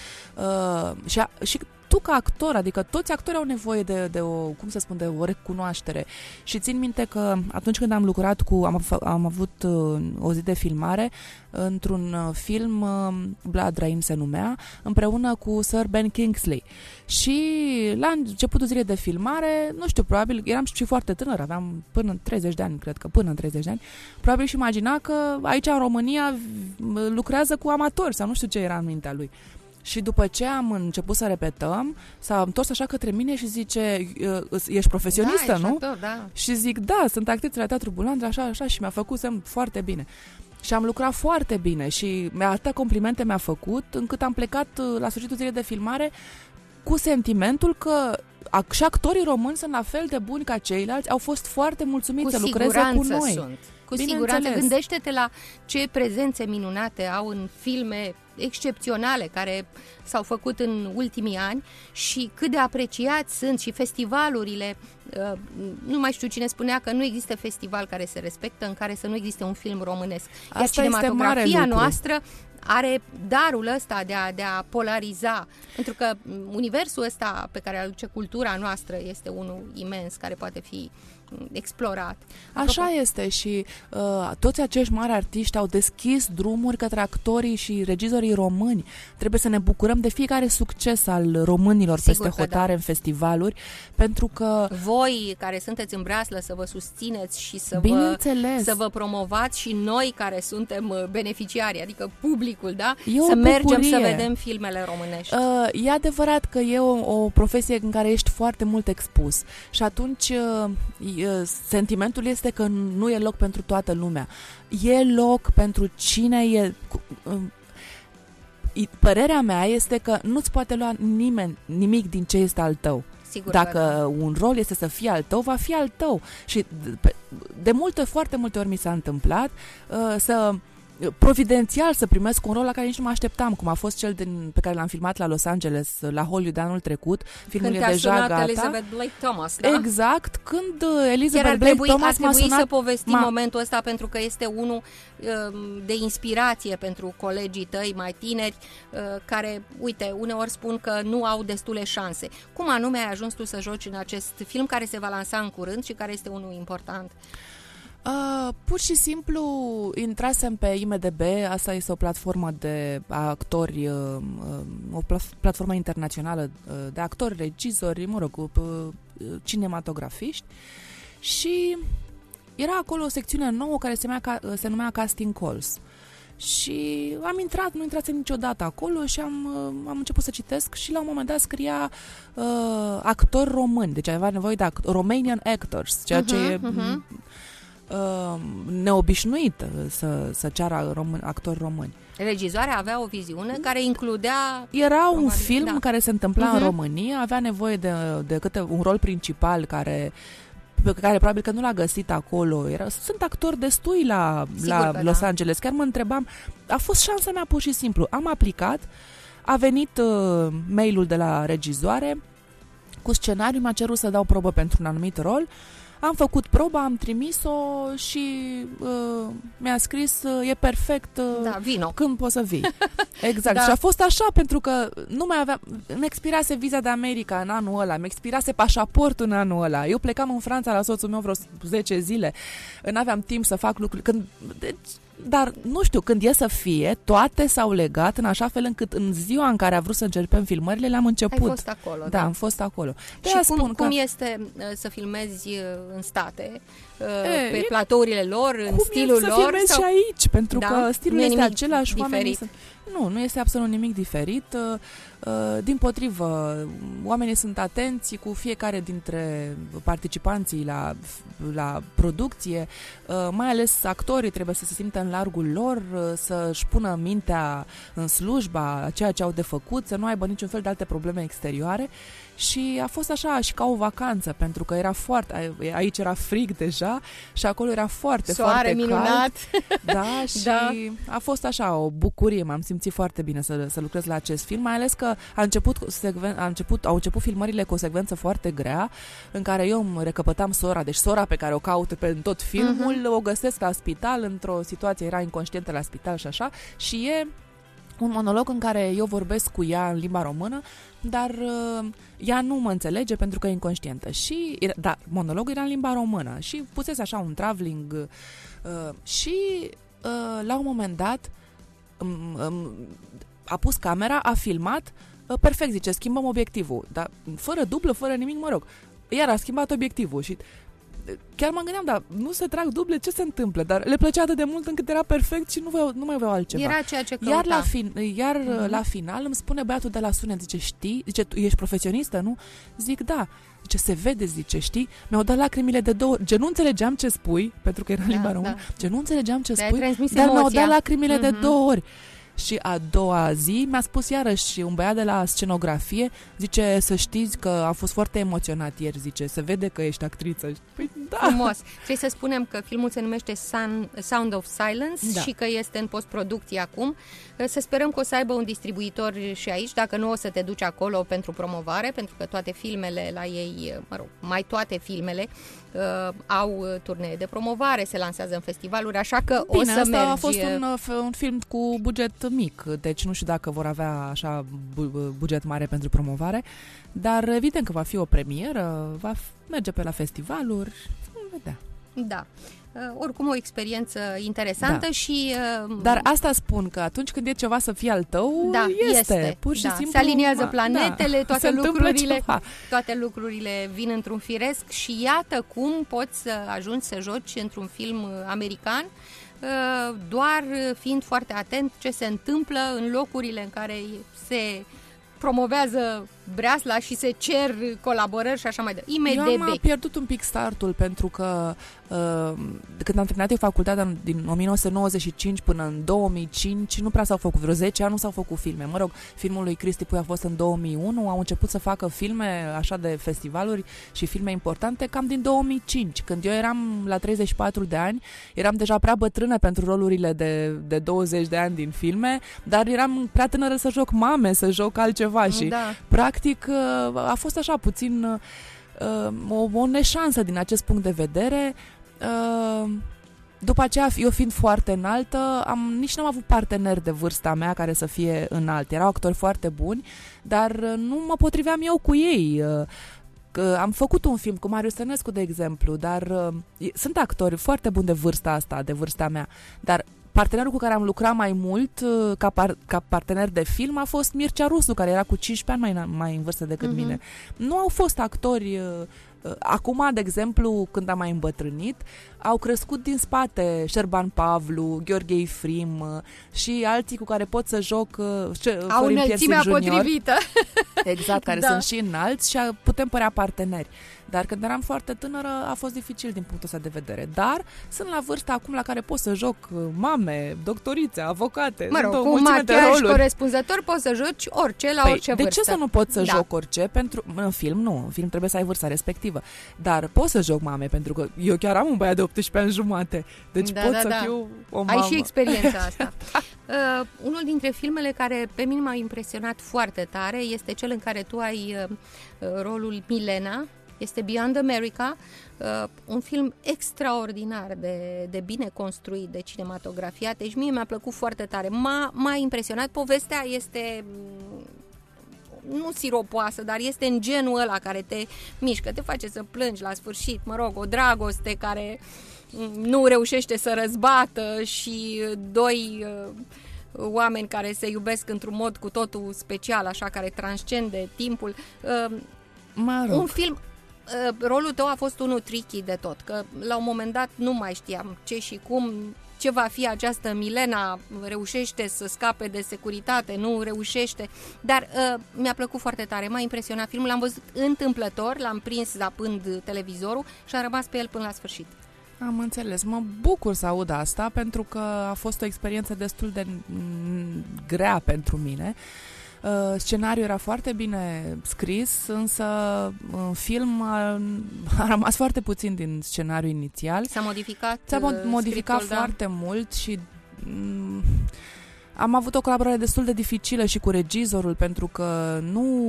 Și tu ca actor, adică toți actorii au nevoie de o, cum să spun, de o recunoaștere. Și țin minte că atunci când am lucrat am avut o zi de filmare într-un film, Blood Rain se numea, împreună cu Sir Ben Kingsley. Și la începutul zilei de filmare, nu știu, probabil, eram și foarte tânăr, aveam până în 30 de ani, cred că până în 30 de ani, probabil și imagina că aici în România lucrează cu amatori sau nu știu ce era în mintea lui. Și după ce am început să repetăm, s-a întors așa către mine și zice, ești profesionistă, da, nu? Actor, da. Și zic, da, sunt actriță la Teatru Bulandra, așa, și mi-a făcut semn foarte bine. Și am lucrat foarte bine și atâtea complimente mi-a făcut, încât am plecat la sfârșitul zilei de filmare cu sentimentul că și actorii români sunt la fel de buni ca ceilalți, au fost foarte mulțumiți să lucreze cu noi. Sunt. Cu siguranță. Gândește-te la ce prezențe minunate au în filme excepționale care s-au făcut în ultimii ani și cât de apreciați sunt și festivalurile. Nu mai știu cine spunea că nu există festival care se respectă în care să nu existe un film românesc. Iar asta cinematografia noastră are darul ăsta de a polariza, pentru că universul ăsta pe care îl aduce cultura noastră este unul imens care poate fi explorat. Așa este și toți acești mari artiști au deschis drumuri către actorii și regizorii români. Trebuie să ne bucurăm de fiecare succes al românilor peste hotare în festivaluri, pentru că voi care sunteți în breaslă să vă susțineți și să vă promovați și noi care suntem beneficiari, adică publicul, da? Să mergem să vedem filmele românești. E adevărat că e o profesie în care ești foarte mult expus și atunci sentimentul este că nu e loc pentru toată lumea. E loc pentru cine e. Părerea mea este că nu-ți poate lua nimeni nimic din ce este al tău. Sigur. Dacă un rol este să fie al tău, va fi al tău. Și foarte multe ori mi s-a întâmplat providențial să primesc un rol la care nici nu mă așteptam, cum a fost cel pe care l-am filmat la Los Angeles, la Hollywood de anul trecut. Filmul e deja gata. Elizabeth Blake Thomas, da? Exact, când Elizabeth Blake Thomas m-a sunat. Să povestim momentul ăsta, pentru că este unul de inspirație pentru colegii tăi mai tineri, care, uite, uneori spun că nu au destule șanse. Cum anume ai ajuns tu să joci în acest film care se va lansa în curând și care este unul important? Pur și simplu intrasem pe IMDb, asta este o platformă de actori, o platformă internațională de actori, regizori, mă rog, cinematografiști, și era acolo o secțiune nouă care se numea Casting Calls. Și am intrat, nu intrasem niciodată acolo și am început să citesc și la un moment dat scria actori români, deci avea nevoie de Romanian actors, ceea ce neobișnuit să ceară actori români. Regizoarea avea o viziune care includea... Era un film care se întâmpla în Mhm. România, avea nevoie de câte un rol principal pe care probabil că nu l-a găsit acolo. Sunt actori destui la Los Angeles. Chiar mă întrebam, a fost șansa mea pur și simplu. Am aplicat, a venit mailul de la regizoare cu scenariu, m-a cerut să dau probă pentru un anumit rol. Am făcut proba, am trimis-o și mi-a scris, e perfect, Da, vino. când poți să vii. Exact. Da. Și a fost așa, pentru că nu mai aveam... Îmi expirase viza de America în anul ăla, îmi expirase pașaportul în anul ăla. Eu plecam în Franța la soțul meu vreo 10 zile. N-aveam timp să fac lucruri. Dar, nu știu, când e să fie, toate s-au legat în așa fel încât în ziua în care a vrut să începem filmările, le-am început. Ai fost acolo, Da, am fost acolo. Și cum este să filmezi în state, pe platourile lor, în stilul să lor? filmezi și aici, pentru că stilul este același. Diferit. Nu este absolut nimic diferit. Dimpotrivă, oamenii sunt atenți cu fiecare dintre participanții la producție, mai ales actorii trebuie să se simtă în largul lor, să-și pună mintea în slujba a ceea ce au de făcut, să nu aibă niciun fel de alte probleme exterioare. Și a fost așa și ca o vacanță, pentru că era aici era frig deja și acolo era foarte, soare foarte minunat. cald. Da, și a fost așa o bucurie, m-am simțit foarte bine să lucrez la acest film, mai ales că au început filmările cu o secvență foarte grea, în care eu îmi recăpătam sora, deci sora pe care o caut pe tot filmul, o găsesc la spital, într-o situație, era inconștientă la spital și așa, și e un monolog în care eu vorbesc cu ea în limba română, dar ea nu mă înțelege pentru că e inconștientă. Și, monologul era în limba română și pusese așa un travelling și la un moment dat a pus camera, a filmat, perfect, zice, schimbăm obiectivul, dar fără dublă, fără nimic, mă rog. Iar a schimbat obiectivul și chiar mă gândeam, dar nu se trag duble, ce se întâmplă? Dar le plăcea atât de mult încât era perfect și nu mai vreau altceva. Era ceea ce căuta. La final îmi spune băiatul de la sunet, zice, știi? Zice, tu ești profesionistă, nu? Zic, da. Zice, se vede, zice, știi? Mi-au dat lacrimile de 2 ori. Nu înțelegeam ce spui, pentru că era în limba română. Nu înțelegeam ce spui, dar mi-au dat lacrimile de 2 ori. Și a doua zi mi-a spus iarăși un băiat de la scenografie, zice, să știți că am fost foarte emoționat ieri, zice, se vede că ești actriță. Păi, da. Frumos. Trebuie să spunem că filmul se numește Sound of Silence și că este în postproducție acum. Să sperăm că o să aibă un distribuitor și aici, dacă nu o să te duci acolo pentru promovare, pentru că toate filmele la ei, mai toate filmele au turnee de promovare, se lansează în festivaluri, așa că bine, o să asta mergi. A fost un film cu buget mic, deci nu știu dacă vor avea așa buget mare pentru promovare, dar evident că va fi o premieră, va merge pe la festivaluri, vom vedea. Da. Oricum o experiență interesantă și... Dar asta spun, că atunci când e ceva să fie al tău, este. Pur și simplu... Se aliniază planetele, toate lucrurile vin într-un firesc și iată cum poți să ajungi să joci într-un film american, doar fiind foarte atent ce se întâmplă în locurile în care se promovează breasla și se cer colaborări și așa mai departe. Eu am pierdut un pic startul pentru că când am terminat eu facultatea din 1995 până în 2005 nu prea s-au făcut, vreo 10 ani nu s-au făcut filme. Mă rog, filmul lui Cristi Puiu a fost în 2001, au început să facă filme așa de festivaluri și filme importante cam din 2005. Când eu eram la 34 de ani, eram deja prea bătrână pentru rolurile de 20 de ani din filme, dar eram prea tânără să joc mame, să joc altceva și practic a fost așa puțin o neșansă din acest punct de vedere. După aceea, eu fiind foarte înaltă, nici n-am avut parteneri de vârsta mea care să fie înalți. Erau actori foarte buni, dar nu mă potriveam eu cu ei. Am făcut un film cu Marius Tănescu, de exemplu, dar sunt actori foarte buni de vârsta asta, de vârsta mea, dar partenerul cu care am lucrat mai mult ca partener de film a fost Mircea Rusu, care era cu 15 ani mai în vârstă decât mine. Nu au fost actori Acum, de exemplu, când am mai îmbătrânit, au crescut din spate Șerban Pavlu, Gheorghe Ifrim și alții cu care pot să joc au înălțimea potrivită. Exact, care sunt și înalți și putem părea parteneri. Dar când eram foarte tânără a fost dificil din punctul ăsta de vedere. Dar sunt la vârsta acum la care pot să joc mame, doctorițe, avocate. Mă rog, cu machiaj corespunzător poți să joci orice la orice vârstă. De ce să nu pot să joc orice? În film nu, în film trebuie să ai vârsta respectivă. Dar pot să joc mame, pentru că eu chiar am un băiat de 18 ani jumate. Deci pot să fiu o mamă. Ai și experiența asta. Unul dintre filmele care pe mine m-a impresionat foarte tare este cel în care tu ai rolul Milena. Este Beyond America, un film extraordinar de bine construit, de cinematografiat. Deci mie mi-a plăcut foarte tare. M-a impresionat. Povestea este nu siropoasă, dar este în genul ăla care te mișcă, te face să plângi la sfârșit. Mă rog, o dragoste care nu reușește să răzbată și doi oameni care se iubesc într-un mod cu totul special, așa, care transcende timpul. Un film. Rolul tău a fost unul tricky de tot, că la un moment dat nu mai știam ce și cum, ce va fi această Milena, reușește să scape de securitate, nu reușește, dar mi-a plăcut foarte tare, m-a impresionat filmul, l-am văzut întâmplător, l-am prins zapând televizorul și am rămas pe el până la sfârșit. Am înțeles, mă bucur să aud asta, pentru că a fost o experiență destul de grea pentru mine. Scenariul era foarte bine scris, însă în film a rămas foarte puțin din scenariul inițial. S-a modificat modificat foarte mult și am avut o colaborare destul de dificilă și cu regizorul, pentru că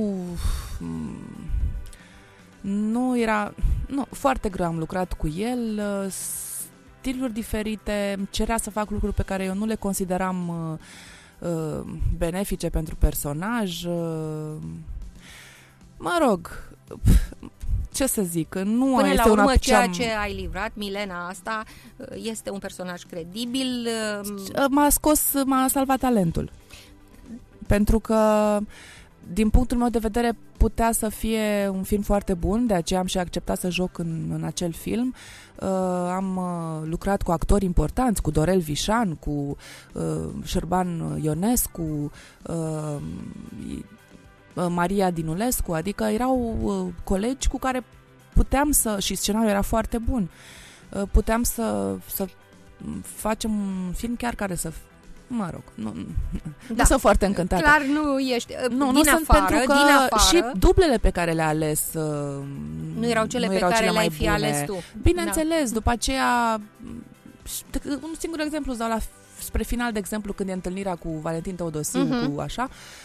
nu era... foarte greu am lucrat cu el, stiluri diferite, cerea să fac lucruri pe care eu nu le consideram benefice pentru personaj. Mă rog, ce să zic, nu până este la urmă, ceea ce ai livrat, Milena asta, este un personaj credibil. M-a salvat talentul. Pentru că din punctul meu de vedere putea să fie un film foarte bun, de aceea am și acceptat să joc în acel film. Am lucrat cu actori importanți, cu Dorel Vișan, cu Șerban Ionescu, Maria Dinulescu, adică erau colegi cu care puteam și scenariul era foarte bun. Puteam să facem un film chiar care să... Mă rog, nu sunt foarte încântată. Clar nu ești. Nu sunt, pentru că și dublele pe care le-a ales nu erau cele pe care le-ai fi ales tu. Bineînțeles, după aceea, un singur exemplu îți dau spre final, de exemplu, când e întâlnirea cu Valentin Teodosiu, cu așa,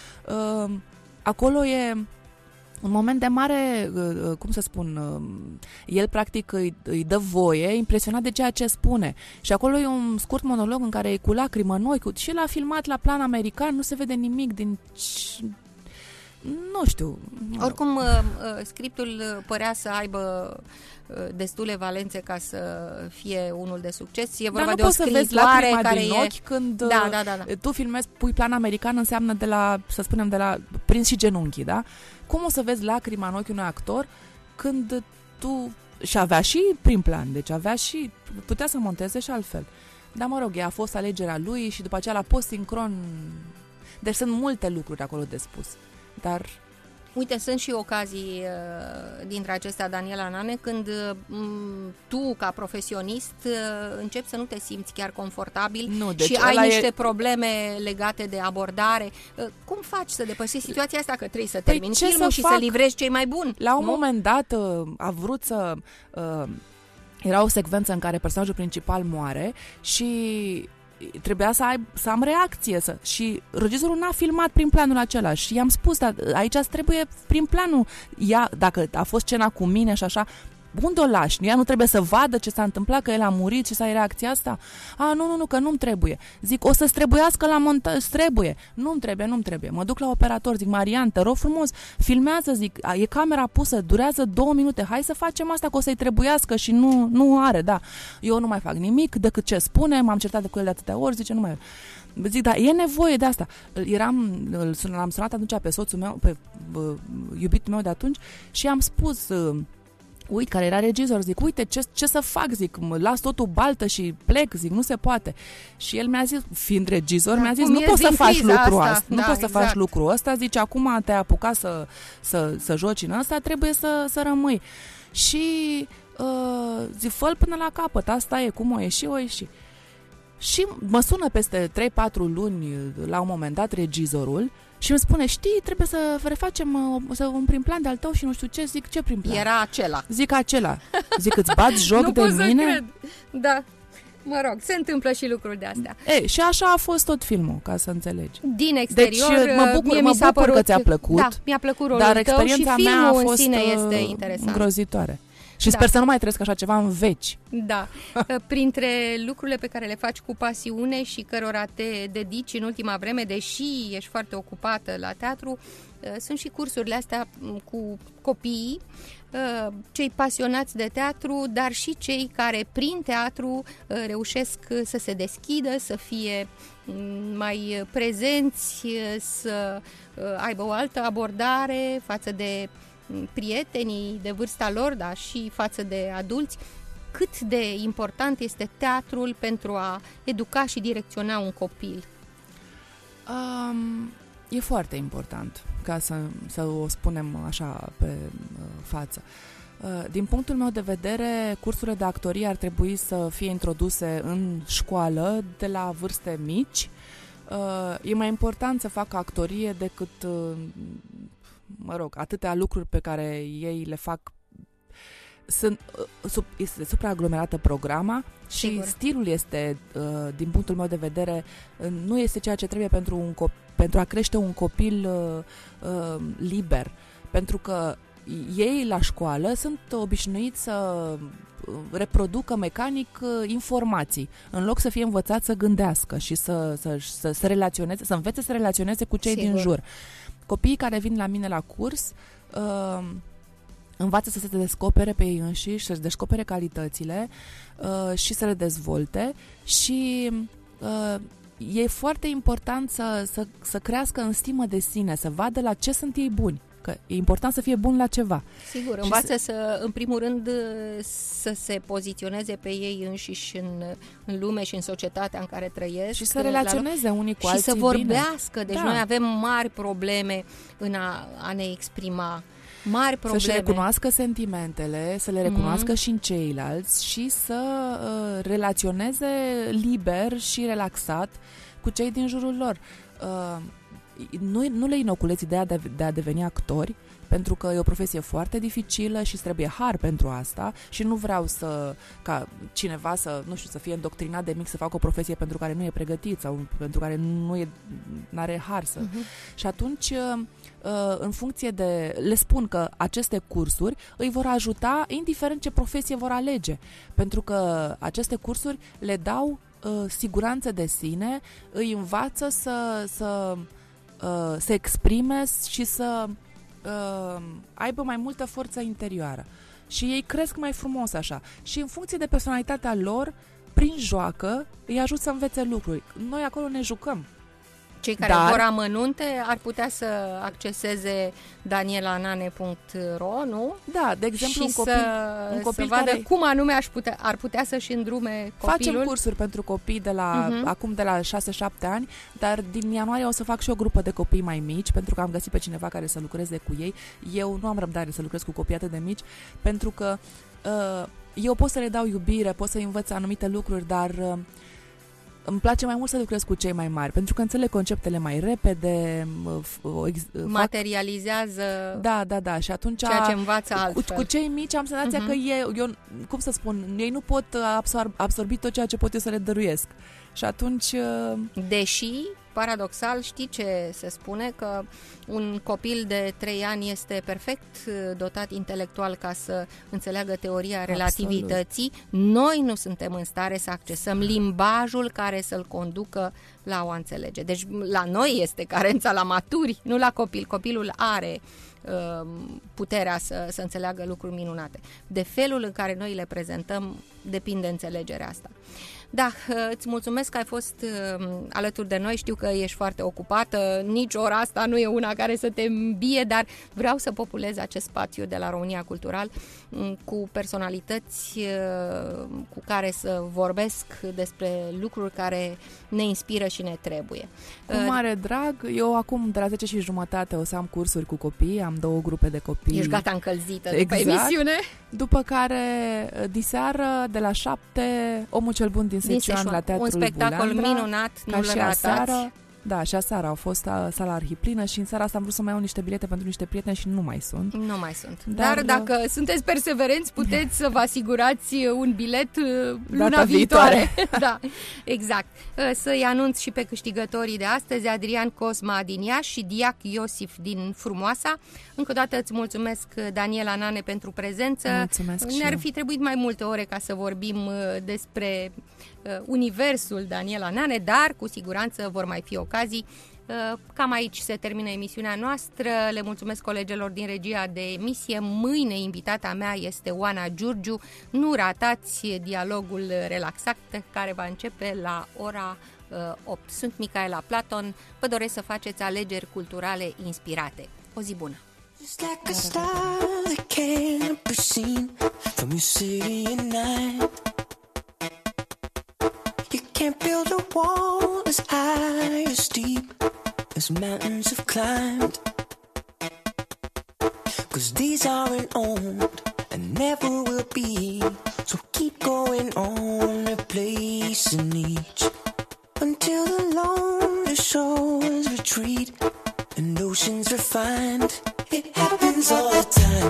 acolo e un moment de mare, cum să spun, el practic îi dă voie, impresionat de ceea ce spune. Și acolo e un scurt monolog în care e cu lacrimă în ochi, și l-a filmat la plan american, nu se vede nimic din... Nu știu. Oricum, scriptul părea să aibă destule valențe ca să fie unul de succes. E vorba de o scriitoare care din ochi când tu filmezi, pui plan american, înseamnă de la, să spunem, de la prins și genunchii, da? Cum o să vezi lacrima în ochiul unui actor când tu... Și avea și prim plan, deci putea să monteze și altfel. Dar mă rog, a fost alegerea lui și după aceea la post-sincron... Deci sunt multe lucruri acolo de spus. Dar... Uite, sunt și ocazii dintre acestea, Daniela Nane, când tu, ca profesionist, începi să nu te simți chiar confortabil și ai niște probleme legate de abordare. Cum faci să depășești situația asta, că trebuie să termini filmul și să livrezi cei mai buni? La un moment dat a vrut să... Era o secvență în care personajul principal moare și... trebuia să am reacție și regizorul n-a filmat prin planul acela și i-am spus, dar aici îți trebuie prin planul, dacă a fost scena cu mine și așa, unde o lași? Ea nu trebuie să vadă ce s-a întâmplat, că el a murit și să ai reacția asta? Nu, că nu-mi trebuie. Zic, o să-ți trebuiască la montaj, trebuie. Nu-mi trebuie. Mă duc la operator, zic, Marian, te rog frumos, filmează, zic, e camera pusă, durează 2 minute, hai să facem asta, că o să-i trebuiască și nu are, da. Eu nu mai fac nimic decât ce spune, m-am certat cu el de atâtea ori, zice, nu mai... Zic, da, e nevoie de asta. L-am sunat atunci pe soțul meu, pe iubitul meu de atunci și am spus... Uite, care era regizor, zic, uite, ce să fac, zic, las totul baltă și plec, zic, nu se poate. Și el mi-a zis, fiind regizor, mi-a zis, nu poți să faci lucrul ăsta, nu poți să faci lucrul ăsta, zice, acum te-ai apucat să joci în ăsta, trebuie să rămâi. Și zic, fă-l până la capăt, asta e, cum o ieși, o ieși. Și mă sună peste 3-4 luni, la un moment dat, regizorul, și îmi spune, știi, trebuie să refacem un prim plan de-al tău și nu știu ce. Zic, ce prim plan? Era acela. Zic, acela. Zic, îți bați joc de mine? Nu pot să cred. Da, mă rog, se întâmplă și lucruri de astea. Ei, și așa a fost tot filmul, ca să înțelegi. Din exterior, deci, mă bucur că ți-a plăcut. Da, mi-a plăcut rolul dar tău și filmul mea a fost în sine este interesant. Îngrozitoare. Și sper să nu mai trăiesc așa ceva în veci. Da. Printre lucrurile pe care le faci cu pasiune și cărora te dedici în ultima vreme, deși ești foarte ocupată la teatru, sunt și cursurile astea cu copiii, cei pasionați de teatru, dar și cei care prin teatru reușesc să se deschidă, să fie mai prezenți, să aibă o altă abordare față de prietenii de vârsta lor, dar și față de adulți. Cât de important este teatrul pentru a educa și direcționa un copil? E foarte important, ca să o spunem așa pe față. Din punctul meu de vedere, cursurile de actorie ar trebui să fie introduse în școală de la vârste mici. E mai important să facă actorie decât atâtea lucruri pe care ei le fac. Este supraaglomerată programa și Sigur. Stilul este, din punctul meu de vedere, nu este ceea ce trebuie pentru a crește un copil liber. Pentru că ei la școală sunt obișnuiți să reproducă mecanic informații, în loc să fie învățați să gândească și să se relaționeze, să învețe să relaționeze cu cei Sigur. din jur. Copiii care vin la mine la curs învață să se descopere pe ei înșiși, să-și descopere calitățile și să le dezvolte și e foarte important să crească în stimă de sine, să vadă la ce sunt ei buni. Că e important să fie bun la ceva. Sigur, învață în primul rând, să se poziționeze pe ei înșiși în lume și în societatea în care trăiesc. Și să relaționeze unii cu alții și să vorbească. Bine. Deci noi avem mari probleme în a ne exprima. Mari probleme. Să-și recunoască sentimentele, să le recunoască și în ceilalți și să relaționeze liber și relaxat cu cei din jurul lor. Nu le inoculez ideea de a deveni actori, pentru că e o profesie foarte dificilă și trebuie har pentru asta și nu vreau ca cineva să fie îndoctrinat de mic să facă o profesie pentru care nu e pregătit sau pentru care nu are har să. Și atunci, în funcție le spun că aceste cursuri îi vor ajuta indiferent ce profesie vor alege, pentru că aceste cursuri le dau siguranță de sine, îi învață să se exprime și să aibă mai multă forță interioară. Și ei cresc mai frumos așa. Și în funcție de personalitatea lor, prin joacă, îi ajut să învețe lucruri. Noi acolo ne jucăm. Cei care vor amănunte ar putea să acceseze danielanane.ro, nu? Da, de exemplu, și un copil să vadă care cum anume ar putea să-și îndrume copilul. Facem cursuri pentru copii acum de la 6-7 ani, dar din ianuarie o să fac și o grupă de copii mai mici, pentru că am găsit pe cineva care să lucreze cu ei. Eu nu am răbdare să lucrez cu copii atât de mici, pentru că eu pot să le dau iubire, pot să învăț anumite lucruri, dar îmi place mai mult să lucrez cu cei mai mari, pentru că înțeleg conceptele mai repede, materializează da, și atunci ceea ce învață altfel. Cu cei mici am senzația că eu, cum să spun, ei nu pot absorbi tot ceea ce pot eu să le dăruiesc. Și atunci... Deși, paradoxal, știi ce se spune? Că un copil de 3 ani este perfect dotat intelectual ca să înțeleagă teoria relativității. Noi nu suntem în stare să accesăm limbajul care să-l conducă la o înțelegere. Deci la noi este carența la maturi, nu la copil. Copilul are puterea să înțeleagă lucruri minunate. De felul în care noi le prezentăm depinde înțelegerea asta. Da, îți mulțumesc că ai fost alături de noi. Știu că ești foarte ocupată, nici ora asta nu e una care să te îmbie, dar vreau să populez acest spațiu de la România Cultural cu personalități cu care să vorbesc despre lucruri care ne inspiră și ne trebuie. Cu mare drag. Eu acum de la 10:30 o să am cursuri cu copii, am 2 grupe de copii. Ești gata încălzită exact. după emisiune? După care, diseară, de la 7, Omul cel bun din Seșoan la Teatrul Un spectacol Bulandra, minunat, nu-l ratați. Aseară, da, și aseară a fost sala arhiplină și în seara asta am vrut să mai iau niște bilete pentru niște prieteni și nu mai sunt. Nu mai sunt. Dar dacă sunteți perseverenți, puteți să vă asigurați un bilet luna viitoare. Da, exact. Să-i anunț și pe câștigătorii de astăzi, Adrian Cosma din Iași și Diac Iosif din Frumoasa. Încă o dată îți mulțumesc, Daniela Nane, pentru prezență. Mulțumesc. Ne-ar fi trebuit mai multe ore ca să vorbim despre universul Daniela Nane, dar cu siguranță vor mai fi ocazii. Cam aici se termină emisiunea noastră. Le mulțumesc colegilor din regia de emisie. Mâine invitata mea este Oana Giurgiu. Nu ratați dialogul relaxat care va începe la ora 8. Sunt Micaela Platon. Vă doresc să faceți alegeri culturale inspirate. O zi bună! Just like a star that can't be seen from your city at night. You can't build a wall as high as steep as mountains have climbed. 'Cause these aren't owned and never will be. So keep going on, replacing each until the lonely shores retreat and oceans refined. It happens all the time.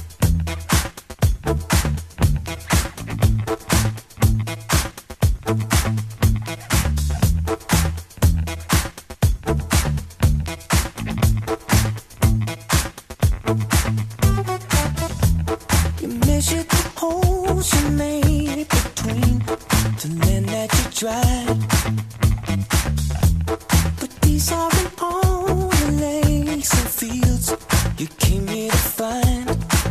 You measured the holes you made between the land that you tried. But these aren't all the lakes and fields you came here to find.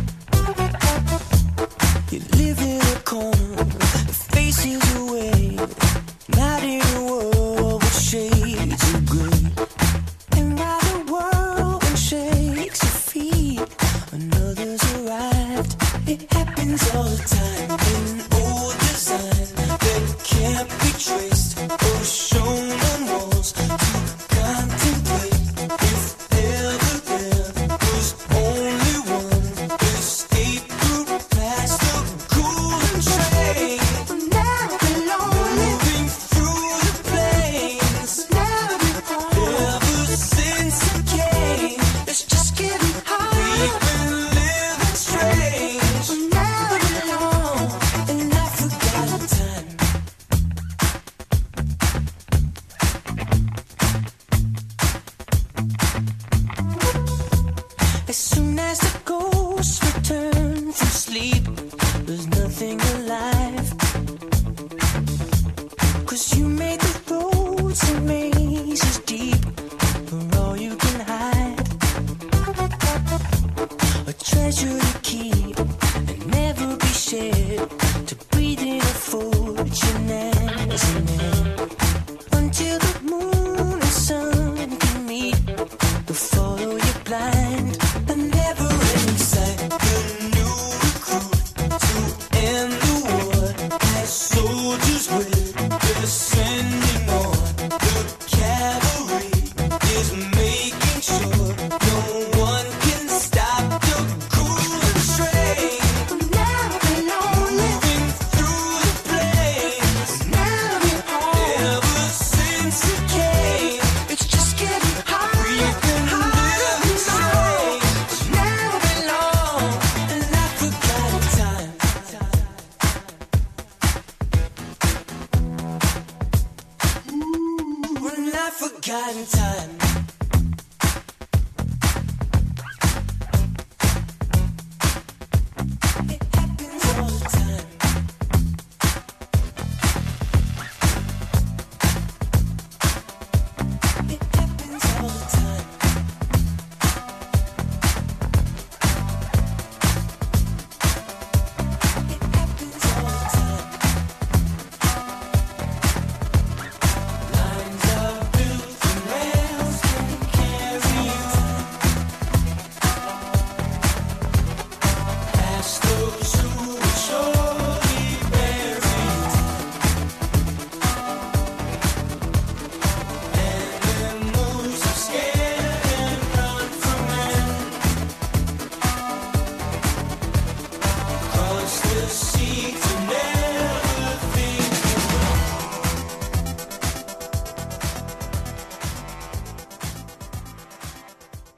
You live in a corner that faces away, not in a world with shades of grey. And while the world shakes your feet, another's arrived. It happens all the time in old design that can't be traced or shown on walls to contemplate. If ever there was only one escape route past the cooling train, we'll never be lonely. Moving through the plains, never be home. Ever since it came, it's just getting hard. We've been living strange. We'll never be alone, and I forgot the time. As soon as the ghosts return from sleep, there's nothing alive. 'Cause you made the roads and mazes deep for all you can hide. A treasure to keep.